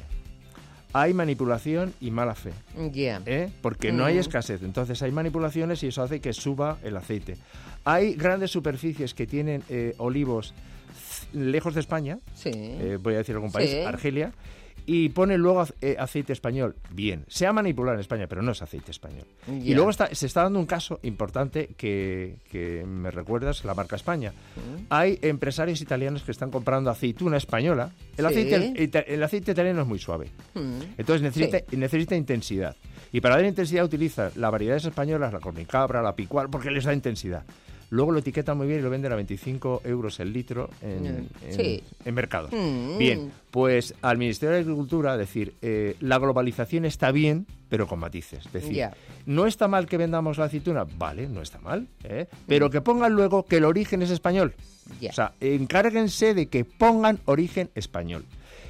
Hay manipulación y mala fe, yeah. ¿eh? porque mm. no hay escasez, entonces hay manipulaciones y eso hace que suba el aceite. Hay grandes superficies que tienen eh, olivos lejos de España, sí. eh, voy a decir algún país, sí. Argelia, y ponen luego eh, aceite español. Bien, se ha manipulado en España, pero no es aceite español. Yeah. Y luego está, se está dando un caso importante que, que me recuerdas, la marca España. Mm. Hay empresarios italianos que están comprando aceituna española. El, sí. aceite, el, el aceite italiano es muy suave. Mm. Entonces necesita, sí. necesita intensidad. Y para dar intensidad utiliza las variedades españolas, la cornicabra, la picual, porque les da intensidad. luego lo etiquetan muy bien y lo venden a veinticinco euros el litro en, en, Sí. en mercados. Mm. Bien, pues al Ministerio de Agricultura decir, eh, la globalización está bien, pero con matices. Es decir, Ya. no está mal que vendamos la aceituna, vale, no está mal, ¿eh? pero que pongan luego que el origen es español. Ya. O sea, encárguense de que pongan origen español.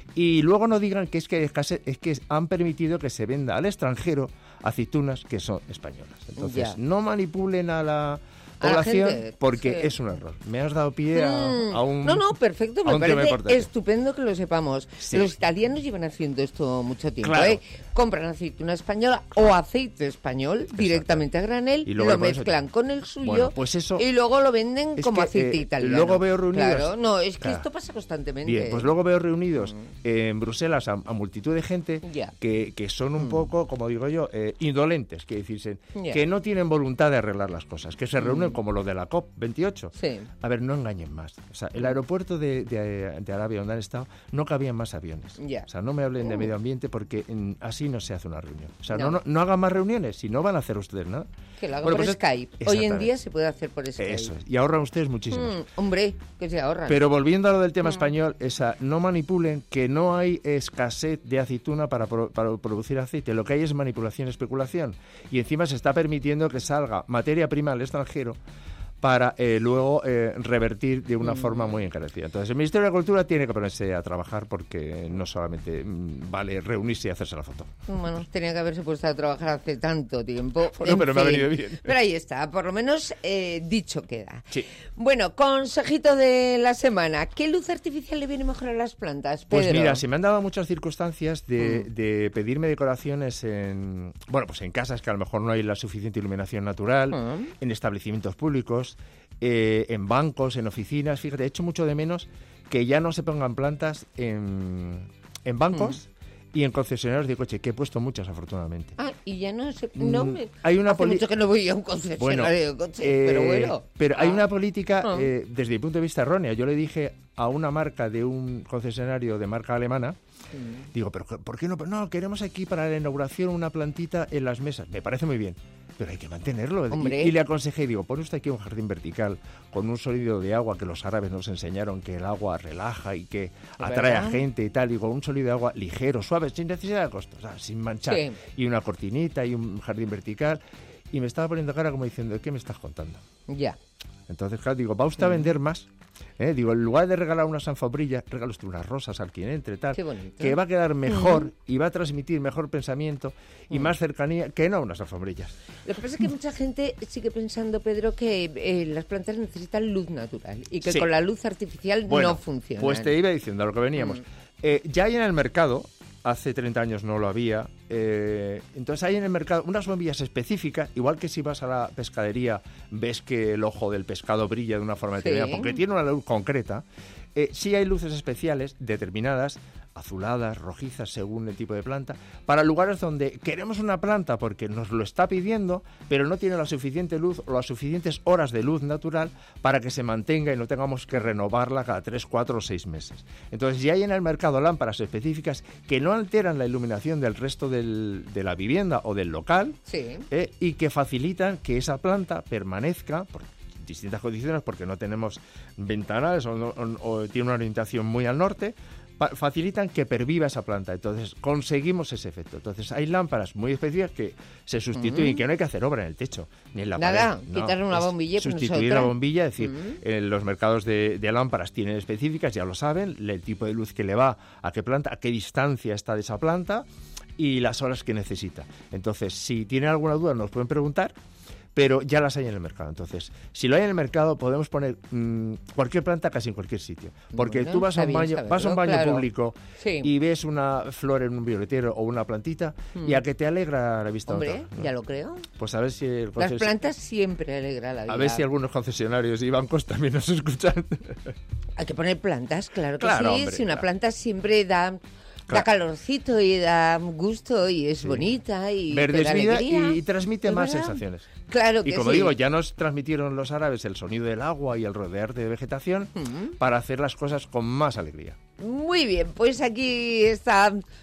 Y luego no digan que es que, es que han permitido que se venda al extranjero aceitunas que son españolas. Entonces, Ya. no manipulen a la A la población gente, porque sí. es un error. Me has dado pie a, Mm. a un... No, no, perfecto, a me un tema parece importante. estupendo que lo sepamos. Sí. Los italianos llevan haciendo esto mucho tiempo, Claro. ¿eh? Compran aceituna española o aceite español directamente a granel, Y luego lo le pones mezclan otro. con el suyo Bueno, pues eso- y luego lo venden Es como que, aceite eh, italiano. luego veo reunidos... Claro, no, es que Claro. esto pasa constantemente. Bien, pues luego veo reunidos en Bruselas a, a multitud de gente Ya. que, que son un poco, como digo yo, eh, indolentes, que decirse, Ya. que no tienen voluntad de arreglar las cosas, que se reúnen como lo de la COP veintiocho. Sí. A ver, no engañen más. O sea, el aeropuerto de, de- de Arabia donde han estado no cabían más aviones. Ya. O sea, no me hablen de Uh. medio ambiente porque mm, así no se hace una reunión. O sea, no, No. no, no hagan más reuniones, si no van a hacer ustedes nada. Que lo haga Bueno, por pues es- Skype. Hoy en Exactamente. día se puede hacer por Skype. Eso es. Y ahorran ustedes muchísimo. Mm, hombre, que se ahorran. Pero volviendo a lo del tema Mm. español, esa, no manipulen que no hay escasez de aceituna para, pro- para producir aceite. Lo que hay es manipulación, especulación. Y encima se está permitiendo que salga materia prima al extranjero para eh, luego eh, revertir de una Mm. forma muy encarecida. Entonces, el Ministerio de Agricultura tiene que ponerse a trabajar porque no solamente mm, vale reunirse y hacerse la foto. Bueno, tenía que haberse puesto a trabajar hace tanto tiempo. Bueno, En pero me ha fin. venido bien. Pero ahí está, por lo menos eh, dicho queda. Sí. Bueno, consejito de la semana. ¿Qué luz artificial le viene mejor a las plantas, Pedro? Pues mira, se me han dado muchas circunstancias de, Mm. de pedirme decoraciones en, bueno, pues en casas que a lo mejor no hay la suficiente iluminación natural, Mm. en establecimientos públicos, eh, en bancos, en oficinas. Fíjate, he hecho mucho de menos que ya no se pongan plantas en, en bancos y en concesionarios de coche, que he puesto muchas afortunadamente. Ah, y ya no sé... No Mm, me, hay una hace poli- mucho que no voy a un concesionario Bueno, de coche, eh, pero bueno. pero hay Ah. una política, Ah. eh, desde mi punto de vista, errónea. Yo le dije a una marca de un concesionario de marca alemana, Mm. digo, pero ¿por qué no? No, queremos aquí para la inauguración una plantita en las mesas. Me parece muy bien, pero hay que mantenerlo. Hombre. Y, y le aconsejé, digo, pone usted aquí un jardín vertical con un sólido de agua que los árabes nos enseñaron que el agua relaja y que atrae ¿Verdad? a gente y tal. Digo, un sólido de agua ligero, suave, sin necesidad de costo, o sea, sin manchar. Sí. Y una cortinita y un jardín vertical. Y me estaba poniendo cara como diciendo, ¿qué me estás contando? Ya. Entonces, claro, digo, ¿va usted a vender más? ¿Eh? Digo, en lugar de regalar unas alfombrillas, regala usted unas rosas al quien entre, tal, Qué bonito. que va a quedar mejor Ujú. y va a transmitir mejor pensamiento y Mm. más cercanía que no unas alfombrillas. Lo que pasa es que mucha gente sigue pensando, Pedro, que eh, las plantas necesitan luz natural y que Sí. con la luz artificial Bueno, no funciona. pues te iba diciendo a lo que veníamos. Mm. Eh, ya hay en el mercado, hace treinta años no lo había, eh, entonces hay en el mercado unas bombillas específicas, igual que si vas a la pescadería ves que el ojo del pescado brilla de una forma Sí. determinada, porque tiene una luz concreta. Eh, sí hay luces especiales determinadas, azuladas, rojizas, según el tipo de planta, para lugares donde queremos una planta porque nos lo está pidiendo, pero no tiene la suficiente luz o las suficientes horas de luz natural para que se mantenga y no tengamos que renovarla cada tres, cuatro o seis meses. Entonces ya hay en el mercado lámparas específicas que no alteran la iluminación del resto del- de la vivienda o del local, Sí. eh, y que facilitan que esa planta permanezca por distintas condiciones, porque no tenemos ventanales o, no- o- o tiene una orientación muy al norte, pa- facilitan que perviva esa planta. Entonces conseguimos ese efecto. Entonces hay lámparas muy específicas que se sustituyen, Mm. que no hay que hacer obra en el techo ni en la Nada, pared. No, quitarle una es bombilla y ponerse sustituir otra. la bombilla, es decir, Mm. en los mercados de, de lámparas tienen específicas, ya lo saben, el tipo de luz que le va a qué planta, a qué distancia está de esa planta y las horas que necesita. Entonces, si tienen alguna duda nos pueden preguntar, pero ya las hay en el mercado. Entonces, si lo hay en el mercado, podemos poner mmm, cualquier planta casi en cualquier sitio. Porque Bueno, tú vas a está un bien baño, vas a un saberlo, baño claro. público Sí. y ves una flor en un violetero o una plantita Mm. y a que te alegra la vista. Hombre, otra, ¿no? ya lo creo. Pues a ver si el Las conces- plantas siempre alegran la vida. a ver si algunos concesionarios y bancos también nos escuchan. Hay que poner plantas, claro que Claro, sí. hombre, si una claro. planta siempre da, da Claro. calorcito y da gusto y es Sí. bonita y Verde te da es vida alegría. y, y transmite ¿Es más verdad? sensaciones. Claro que Y como sí. digo, ya nos transmitieron los árabes el sonido del agua y el rodearte de vegetación Mm. para hacer las cosas con más alegría. Muy bien, pues aquí está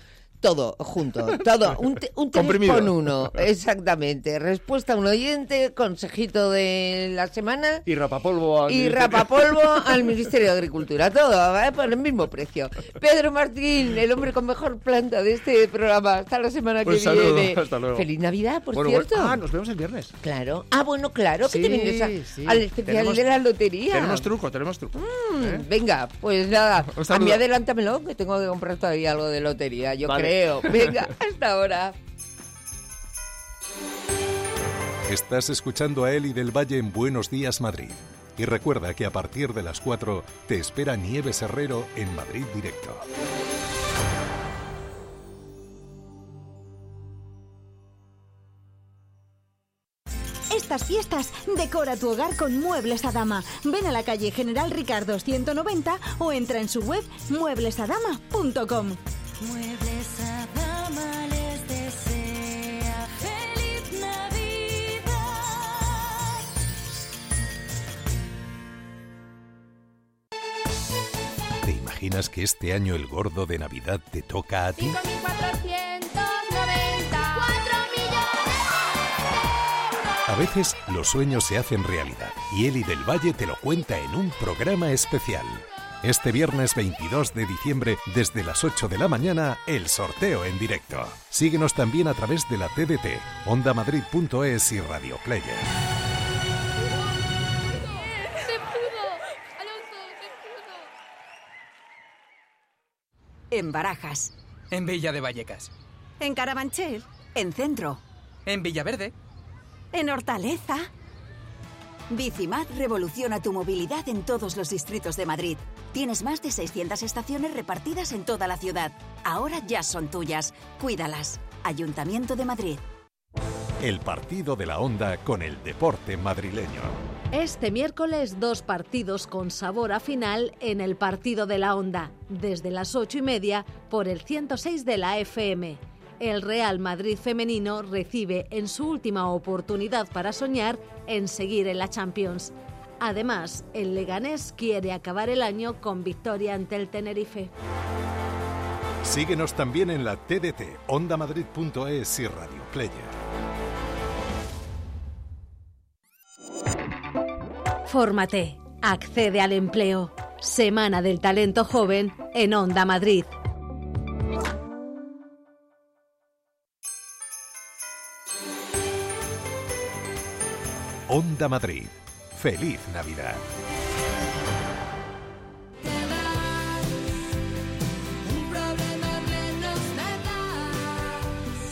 todo junto, todo, un, te, un tres con uno, exactamente. Respuesta a un oyente, consejito de la semana. Y rapapolvo al Y rapapolvo al Ministerio de Agricultura, todo, ¿eh? Por el mismo precio. Pedro Martín, el hombre con mejor planta de este programa. Hasta la semana Pues que saludo, viene. hasta luego. Feliz Navidad, por Bueno, cierto. bueno, ah, nos vemos el viernes. Claro. Ah, bueno, claro, que Sí, te vienes a- sí. al especial Tenemos- de la lotería. Tenemos truco, tenemos truco. Mm, ¿Eh? Venga, pues nada, Un a saludo. mí adelántamelo, que tengo que comprar todavía algo de lotería, yo Vale. creo. Venga, hasta ahora. Estás escuchando a Eli del Valle en Buenos Días Madrid. Y recuerda que a partir de las cuatro te espera Nieves Herrero en Madrid Directo. Estas fiestas, decora tu hogar con Muebles Adama. Ven a la calle General Ricardo ciento noventa o entra en su web muebles adama punto com. Muebles Adama les desea feliz Navidad. ¿Te imaginas que este año el gordo de Navidad te toca a ti? cinco mil cuatrocientos noventa. cuatro millones. A veces los sueños se hacen realidad y Eli del Valle te lo cuenta en un programa especial. Este viernes veintidós de diciembre, desde las ocho de la mañana, el sorteo en directo. Síguenos también a través de la T D T, onda madrid punto es y Radio Player. Se pudo. Alonso, se pudo. En Barajas. En Villa de Vallecas. En Carabanchel. En Centro. En Villaverde. En Hortaleza. Bicimad revoluciona tu movilidad en todos los distritos de Madrid. Tienes más de seiscientas estaciones repartidas en toda la ciudad. Ahora ya son tuyas. Cuídalas. Ayuntamiento de Madrid. El partido de la onda con el deporte madrileño. Este miércoles dos partidos con sabor a final en el Partido de la Onda, desde las ocho y media por el ciento seis de la F M. El Real Madrid femenino recibe en su última oportunidad para soñar en seguir en la Champions. Además, el Leganés quiere acabar el año con victoria ante el Tenerife. Síguenos también en la T D T, onda madrid punto es y Radio Player. Fórmate, accede al empleo. Semana del Talento Joven en Onda Madrid. Onda Madrid. Feliz Navidad. Un problema menos me das.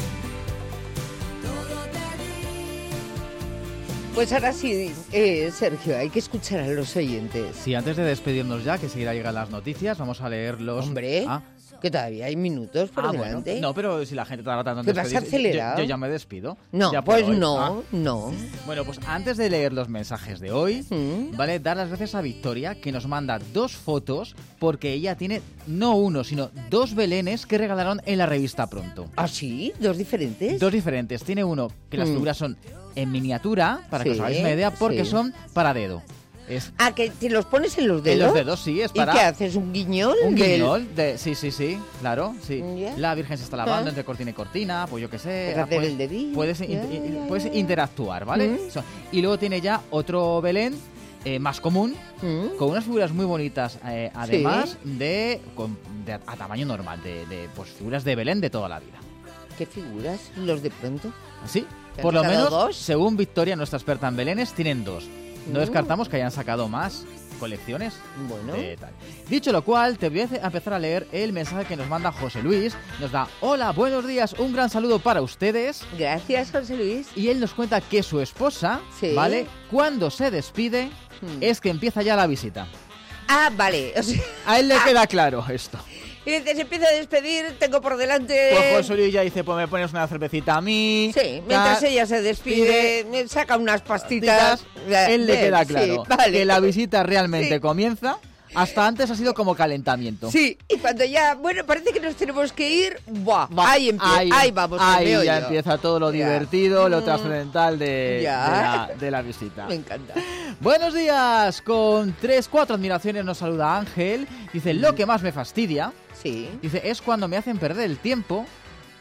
Todo te di. Pues ahora sí, eh, Sergio, hay que escuchar a los oyentes. Sí, antes de despedirnos ya, que seguirá llegando las noticias, vamos a leerlos. Hombre, Ah, que todavía hay minutos por ah, bueno. delante. No, pero si la gente está tratando ¿Qué de vas despedirse, acelerado? Yo, yo ya me despido. No, Ya por pues hoy. no, Ah. no. Bueno, pues antes de leer los mensajes de hoy, Mm. vale, dar las gracias a Victoria, que nos manda dos fotos, porque ella tiene no uno, sino dos belenes que regalaron en la revista Pronto. ¿Ah, sí? ¿Dos diferentes? Dos diferentes. Tiene uno que las Mm. figuras son en miniatura, para que Sí, os hagáis una idea, porque sí. son para dedo. Es Ah, que te los pones en los en dedos. los dedos, sí, es para... ¿Y qué haces? ¿Un guiñol? Un del- guiñol, de, sí, sí, sí, claro, sí. Ya. La Virgen se está lavando Ah. entre cortina y cortina, pues yo qué sé. Puedes hacer puedes- el dedillo. Puedes, Ya, in- ya, in- ya, puedes ya. interactuar, ¿vale? Mm. So- y luego tiene ya otro Belén eh, más común, Mm. con unas figuras muy bonitas, eh, además de, con- de a, a tamaño normal, de, de, pues figuras de Belén de toda la vida. ¿Qué figuras? ¿Los de Pronto? Sí, ¿Te por han lo sacado menos, dos? según Victoria, nuestra experta en Belenes, tienen dos. No Mm. descartamos que hayan sacado más colecciones. Bueno. de tal. Dicho lo cual, te voy a empezar a leer el mensaje que nos manda José Luis. Nos da, hola, buenos días, un gran saludo para ustedes. Gracias, José Luis. Y él nos cuenta que su esposa, Sí. ¿vale? Cuando se despide, Hmm. es que empieza ya la visita. Ah, vale. O sea, A él le queda claro esto. y dice, se empieza a despedir, tengo por delante... Pues José Luis ya dice, pues me pones una cervecita a mí. Sí, mientras tal. ella se despide, me saca unas pastitas. Él le Bien, queda sí, claro vale. que la visita realmente Sí. comienza. Hasta antes ha sido como calentamiento. Sí, y cuando ya, bueno, parece que nos tenemos que ir, ¡buah! Ahí empieza, ahí, ahí, vamos, ahí el ya meollo. empieza todo lo Ya. divertido, lo Mm. trascendental de, de, Ya. la, de la visita. Me encanta. Buenos días, con tres, cuatro admiraciones nos saluda Ángel. Dice, lo que más me fastidia, Sí. dice, es cuando me hacen perder el tiempo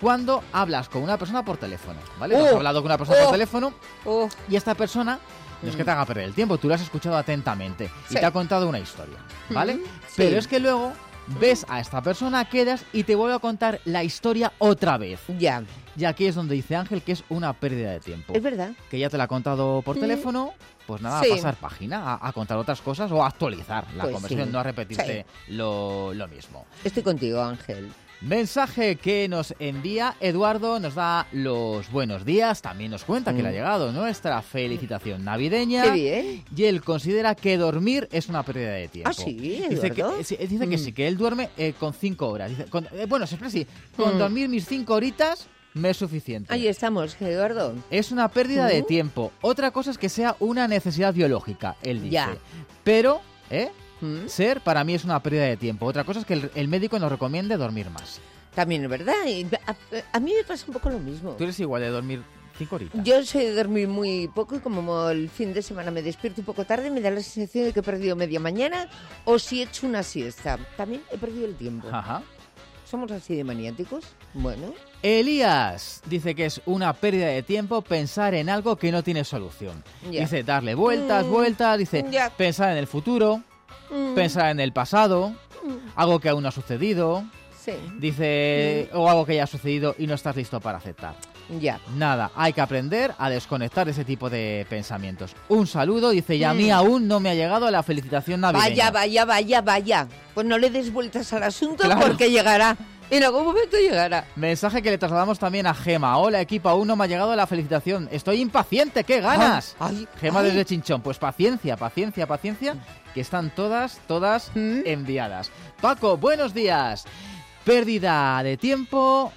cuando hablas con una persona por teléfono, ¿vale? Oh, Has hablado con una persona oh, por teléfono oh. y esta persona no es que te haga perder el tiempo, tú lo has escuchado atentamente y Sí. te ha contado una historia, ¿vale? Mm, Pero sí. es que luego ves a esta persona, quedas y te vuelve a contar la historia otra vez. Ya. Y aquí es donde dice Ángel que es una pérdida de tiempo. Es verdad. Que ya te la ha contado por Mm. teléfono, pues nada, Sí. a pasar página, a, a contar otras cosas o a actualizar la Pues conversación, sí. no a repetirte lo, lo mismo. Estoy contigo, Ángel. Mensaje que nos envía Eduardo, nos da los buenos días, también nos cuenta que le ha llegado nuestra felicitación navideña. Qué bien. Y él considera que dormir es una pérdida de tiempo. ¿Ah, sí, Dice que, Eduardo? sí, dice que Mm. sí, que él duerme eh, con cinco horas. Dice, con- eh, bueno, se expresa así, con Mm. dormir mis cinco horitas me es suficiente. Ahí estamos, Eduardo. Es una pérdida de Mm. tiempo. Otra cosa es que sea una necesidad biológica, él dice. Ya. Pero, ¿eh? Mm. Ser para mí es una pérdida de tiempo. Otra cosa es que el, el médico nos recomiende dormir más. También es verdad. y A, a mí me pasa un poco lo mismo. Tú eres igual de dormir cinco horitas. Yo soy de dormir muy poco y como el fin de semana me despierto un poco tarde, me da la sensación de que he perdido media mañana o si he hecho una siesta. También he perdido el tiempo. Ajá. ¿Somos así de maniáticos? Bueno. Elías dice que es una pérdida de tiempo pensar en algo que no tiene solución. Ya. Dice darle vueltas, Mm, vueltas, dice ya. pensar en el futuro, Mm. pensar en el pasado, algo que aún no ha sucedido. Sí. Dice, o algo que ya ha sucedido y no estás listo para aceptar. Ya. Nada, hay que aprender a desconectar ese tipo de pensamientos. Un saludo, dice, y a Mm. mí aún no me ha llegado la felicitación navideña. Vaya, vaya, vaya, vaya. Pues no le des vueltas al asunto Claro. porque llegará. En algún momento llegará. Mensaje que le trasladamos también a Gema. Hola, equipo, aún no me ha llegado la felicitación. Estoy impaciente, ¿qué ganas? Ay, Gema ay. desde Chinchón. Pues paciencia, paciencia, paciencia, que están todas, todas ¿Mm? enviadas. Paco, buenos días. Pérdida de tiempo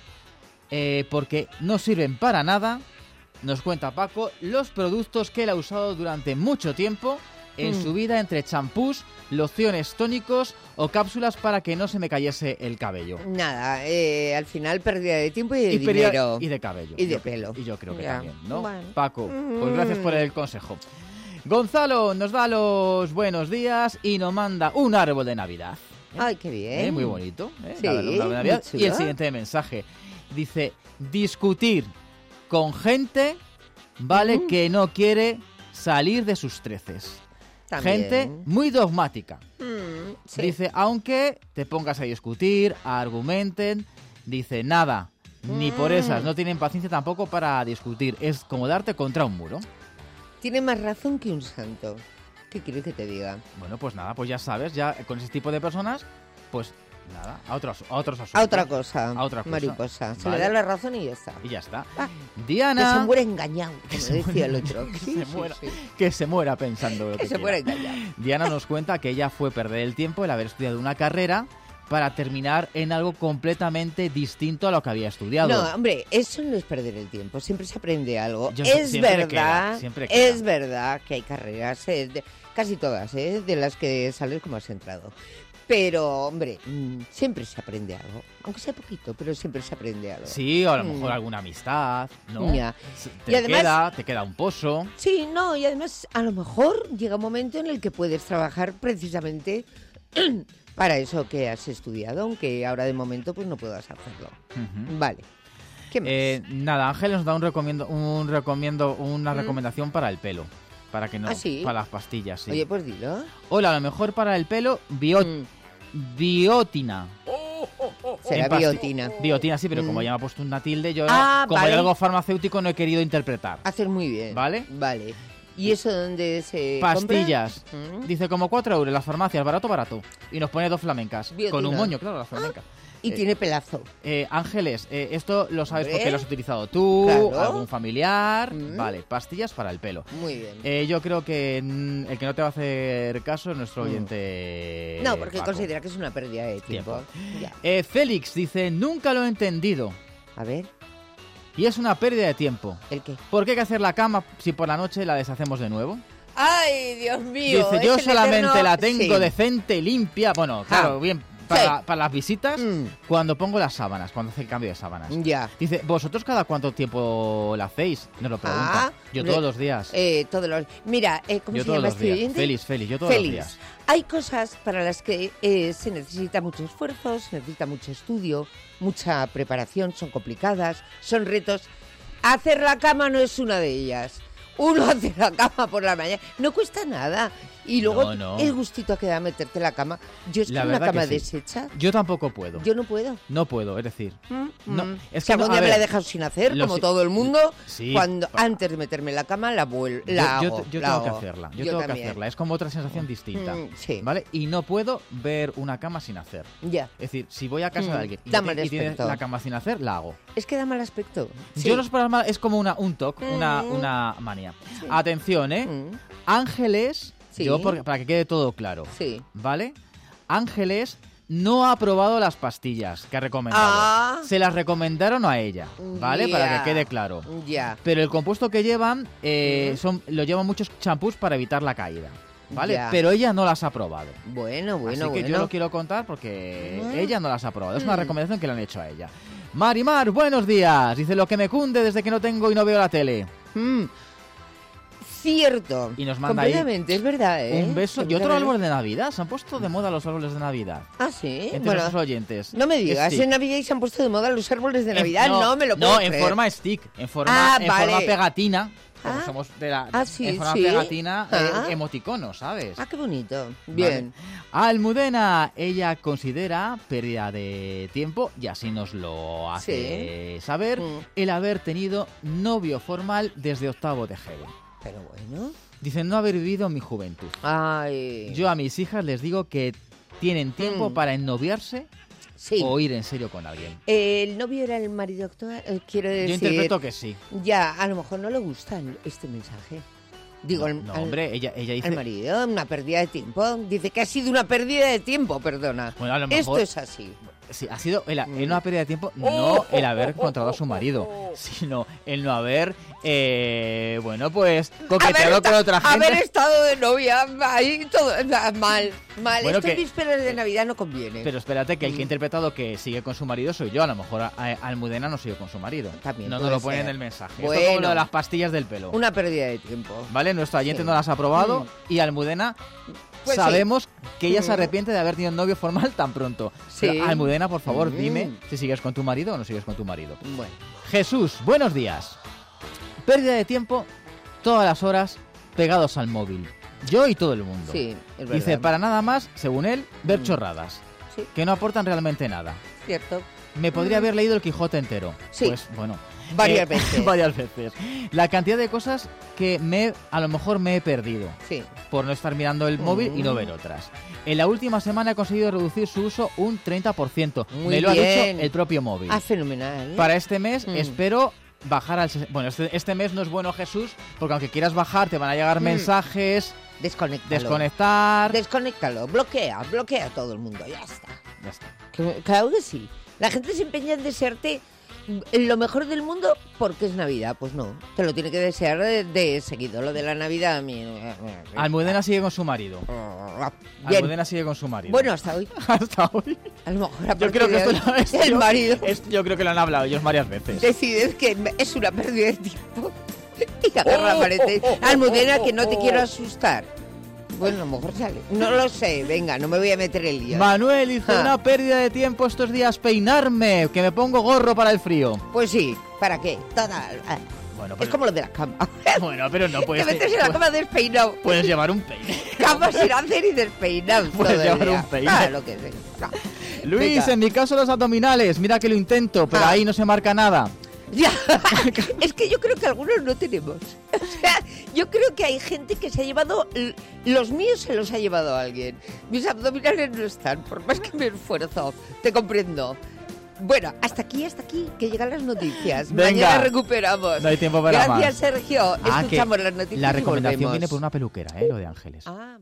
eh, porque no sirven para nada. Nos cuenta Paco los productos que él ha usado durante mucho tiempo en Mm. su vida, entre champús, lociones tónicos o cápsulas para que no se me cayese el cabello. Nada, eh, al final pérdida de tiempo y de Y pérdida- dinero. y de cabello. Y de Yo- pelo. Y yo creo que Ya. también, ¿no? Bueno. Paco, pues gracias por Mm. el consejo. Gonzalo nos da los buenos días y nos manda un árbol de Navidad. Ay, qué bien. ¿Eh? Muy bonito. ¿eh? Sí, La verdad, un árbol de Navidad. muy Y el chulo. siguiente mensaje dice, discutir con gente, vale, Ujú. que no quiere salir de sus treces. También. Gente muy dogmática. Mm, sí. Dice, aunque te pongas a discutir, argumenten, dice, nada, ni por Mm. esas, no tienen paciencia tampoco para discutir. Es como darte contra un muro. Tiene más razón que un santo. ¿Qué quieres que te diga? Bueno, pues nada, pues ya sabes, ya con ese tipo de personas, pues nada, a otros, a otros asuntos. A otra cosa. A otra cosa. Mariposa. Se Vale. le da la razón y ya está. Y ya está. Ah, Diana... Que se muere engañado, Que como se decía muera- el otro. que Sí, se sí, muera. sí. Que se muera pensando lo que, Que se quiera. muera engañado. Diana nos cuenta que ella fue perder el tiempo el haber estudiado una carrera para terminar en algo completamente distinto a lo que había estudiado. No, hombre, eso no es perder el tiempo. Siempre se aprende algo. Yo es siempre verdad, queda, siempre queda. es verdad que hay carreras, eh, de- casi todas, eh, de las que sales como has entrado. Pero, hombre, mm, siempre se aprende algo. Aunque sea poquito, pero siempre se aprende algo. Sí, o a lo mejor Mm. alguna amistad, ¿no? Ya. Se- Y Te además- queda, te queda un pozo. Sí, no, y además a lo mejor llega un momento en el que puedes trabajar precisamente para eso que has estudiado, aunque ahora de momento pues no puedas hacerlo. Ujú. Vale. ¿Qué más? Eh, nada, Ángel nos da un recomiendo, un recomiendo, una Mm. recomendación para el pelo. Para que no, ¿Ah, sí? para las pastillas, sí. Oye, pues dilo. Hola, a lo mejor para el pelo, bio- Mm. biotina. Será En pasti- biotina. Biotina, sí, pero Mm. como ya me ha puesto una tilde, yo, Ah, como vale. hay algo farmacéutico, no he querido interpretar. Hacer muy bien. ¿Vale? Vale. ¿Y eso dónde se Pastillas. compra? Mm. Dice como cuatro euros las farmacias, barato, barato. Y nos pone dos flamencas. Biotina. Con un moño, claro, la flamenca. Y Eh, tiene pelazo. Eh, Ángeles, eh, esto lo sabes Hombre. porque lo has utilizado tú, Claro. algún familiar. Mm. Vale, pastillas para el pelo. Muy bien. Eh, yo creo que mm, el que no te va a hacer caso es nuestro Mm. oyente. no, porque Paco. considera que es una pérdida de tiempo. Ya. Eh, Félix dice, nunca lo he entendido. A ver, Y es una pérdida de tiempo. ¿el qué? ¿Por qué hay que hacer la cama si por la noche la deshacemos de nuevo? ¡Ay, Dios mío! Dice, yo es el solamente eterno- la tengo Sí. decente, limpia. Bueno, claro, Ah. bien, para, para las visitas mm. cuando pongo las sábanas, cuando hace el cambio de sábanas. Ya. Dice, ¿vosotros cada cuánto tiempo la hacéis? Nos lo pregunta. Ah, yo todos los días. Eh, todos los Mira, eh, ¿cómo yo se llama este oyente? Feliz, Feliz, yo todos Feliz. los días. Hay cosas para las que eh, se necesita mucho esfuerzo, se necesita mucho estudio, mucha preparación, son complicadas, son retos. Hacer la cama no es una de ellas. Uno hace la cama por la mañana, no cuesta nada. Y luego no, no. el gustito que da meterte la cama. Yo es que una cama sí. deshecha. Yo tampoco puedo. Yo no puedo. No puedo, es decir. Mm, no, mm. es que algún día me la he dejado sin hacer, como si... todo el mundo. Sí, cuando pa... antes de meterme en la cama la vuelvo. Yo, la yo, hago, yo la tengo hago. que hacerla. Yo, yo tengo también. que hacerla. Es como otra sensación distinta. Mm, sí. ¿Vale? Y no puedo ver una cama sin hacer. Ya. Es decir, si voy a casa mm. de alguien y, da y tiene la cama sin hacer, la hago. Es que da mal aspecto. Sí. Yo no es para mal, es como una, un toque, mm. una, una manía. Sí. Atención, ¿eh? Mm. Ángeles. Sí. Yo, por, para que quede todo claro, sí. ¿vale? Ángeles no ha probado las pastillas que ha recomendado. Ah. Se las recomendaron a ella, ¿vale? Yeah. Para que quede claro. Yeah. Pero el compuesto que llevan, eh, mm. son, lo llevan muchos champús para evitar la caída, ¿vale? Yeah. Pero ella no las ha probado. Bueno, bueno, Así que bueno. yo lo quiero contar porque mm. ella no las ha probado. Es mm. una recomendación que le han hecho a ella. Marimar, buenos días. Dice, lo que me cunde desde que no tengo y no veo la tele. Mm. Cierto. Y nos manda completamente, ahí es verdad, ¿eh? un beso. Y otro árbol de Navidad. Se han puesto de moda los árboles de Navidad. Ah, sí. Entre bueno, nuestros oyentes. No me digas, stick. En Navidad se han puesto de moda los árboles de Navidad. En, no, no me lo puedo No, creer. en forma stick. En forma, ah, en vale. forma pegatina. Como ah. somos de la. Ah, sí, en forma sí. pegatina, ah. eh, emoticono, ¿sabes? Ah, qué bonito. Bien. Vale. Almudena, ella considera pérdida de tiempo, y así nos lo hace sí. saber, mm. el haber tenido novio formal desde octavo de G B. Pero bueno. Dicen no haber vivido mi juventud. Ay. Yo a mis hijas les digo que tienen tiempo mm. para ennoviarse sí. o ir en serio con alguien. ¿El novio era el marido actual? Eh, quiero decir... Yo interpreto que sí. Ya, a lo mejor no le gusta este mensaje. Digo, no, no, al, hombre, ella, ella dice... Al marido, una pérdida de tiempo. Dice que ha sido una pérdida de tiempo, perdona. Bueno, a lo mejor... Esto es así. Sí, ha sido el, el no pérdida de tiempo, no el haber encontrado a su marido, sino el no haber, eh, bueno, pues, coqueteado con otra gente. Haber estado de novia, ahí todo, mal, mal. Bueno, Esto en vísperas de Navidad no conviene. Pero espérate, que el que ha interpretado que sigue con su marido soy yo. A lo mejor a, a Almudena no sigue con su marido. También no nos lo pone en el mensaje. Bueno, esto es como lo de las pastillas del pelo. Una pérdida de tiempo. Vale, nuestro oyente sí. no las ha probado mm. y Almudena... Pues sabemos sí. que ella se arrepiente de haber tenido un novio formal tan pronto. Sí. Pero, Almudena, por favor, mm. dime si sigues con tu marido o no sigues con tu marido. Bueno. Jesús, buenos días. Pérdida de tiempo, todas las horas pegados al móvil. Yo y todo el mundo. Sí, es verdad. Dice, para nada más, según él, ver mm. chorradas. Sí. Que no aportan realmente nada. Cierto. Me podría mm. haber leído el Quijote entero. Sí. Pues, bueno... Varias eh, veces. Varias veces. La cantidad de cosas que me a lo mejor me he perdido sí. por no estar mirando el móvil mm. y no ver otras. En la última semana he conseguido reducir su uso un treinta por ciento. Muy me lo bien. ha dicho el propio móvil. Ah, fenomenal. ¿eh? Para este mes mm. espero bajar al... Bueno, este, este mes no es bueno, Jesús, porque aunque quieras bajar te van a llegar mm. mensajes... Desconéctalo. Desconectar... Desconéctalo. Bloquea, bloquea a todo el mundo. Ya está. Ya está. Claro que sí. La gente se empeña en desearte lo mejor del mundo porque es Navidad. Pues no, te lo tiene que desear de, de seguido. Lo de la Navidad... Mi... Almudena sigue con su marido. Bien. Almudena sigue con su marido. Bueno, hasta hoy. Hasta hoy. A lo mejor yo creo que esto lo, es, el yo, marido. Es, yo creo que lo han hablado ellos varias veces. Decides que es una pérdida de tiempo y agarra oh, la pared. Oh, oh, Almudena, que no te quiero asustar. Bueno, a lo mejor sale. No lo sé, venga, no me voy a meter el lío. Manuel, hizo ah. una pérdida de tiempo estos días peinarme, que me pongo gorro para el frío. Pues sí, ¿para qué? Total. Bueno, pero... Es como lo de la cama. Bueno, pero no puedes... Te metes en la cama despeinado. Puedes llevar un peine. Cama sin hacer y despeinado. Puedes llevar un peine. Ah, lo que sea. No. Luis, venga. En mi caso los abdominales. Mira que lo intento, pero ah. ahí no se marca nada. Ya, es que yo creo que algunos no tenemos. O sea, yo creo que hay gente que se ha llevado... Los míos se los ha llevado alguien. Mis abdominales no están, por más que me esfuerzo. Te comprendo. Bueno, hasta aquí, hasta aquí, que llegan las noticias. Venga. Mañana recuperamos. No hay tiempo para Gracias, más. Sergio. Ah, Escuchamos las noticias la recomendación y volvemos. viene por una peluquera, ¿eh? Lo de Ángeles. Ah.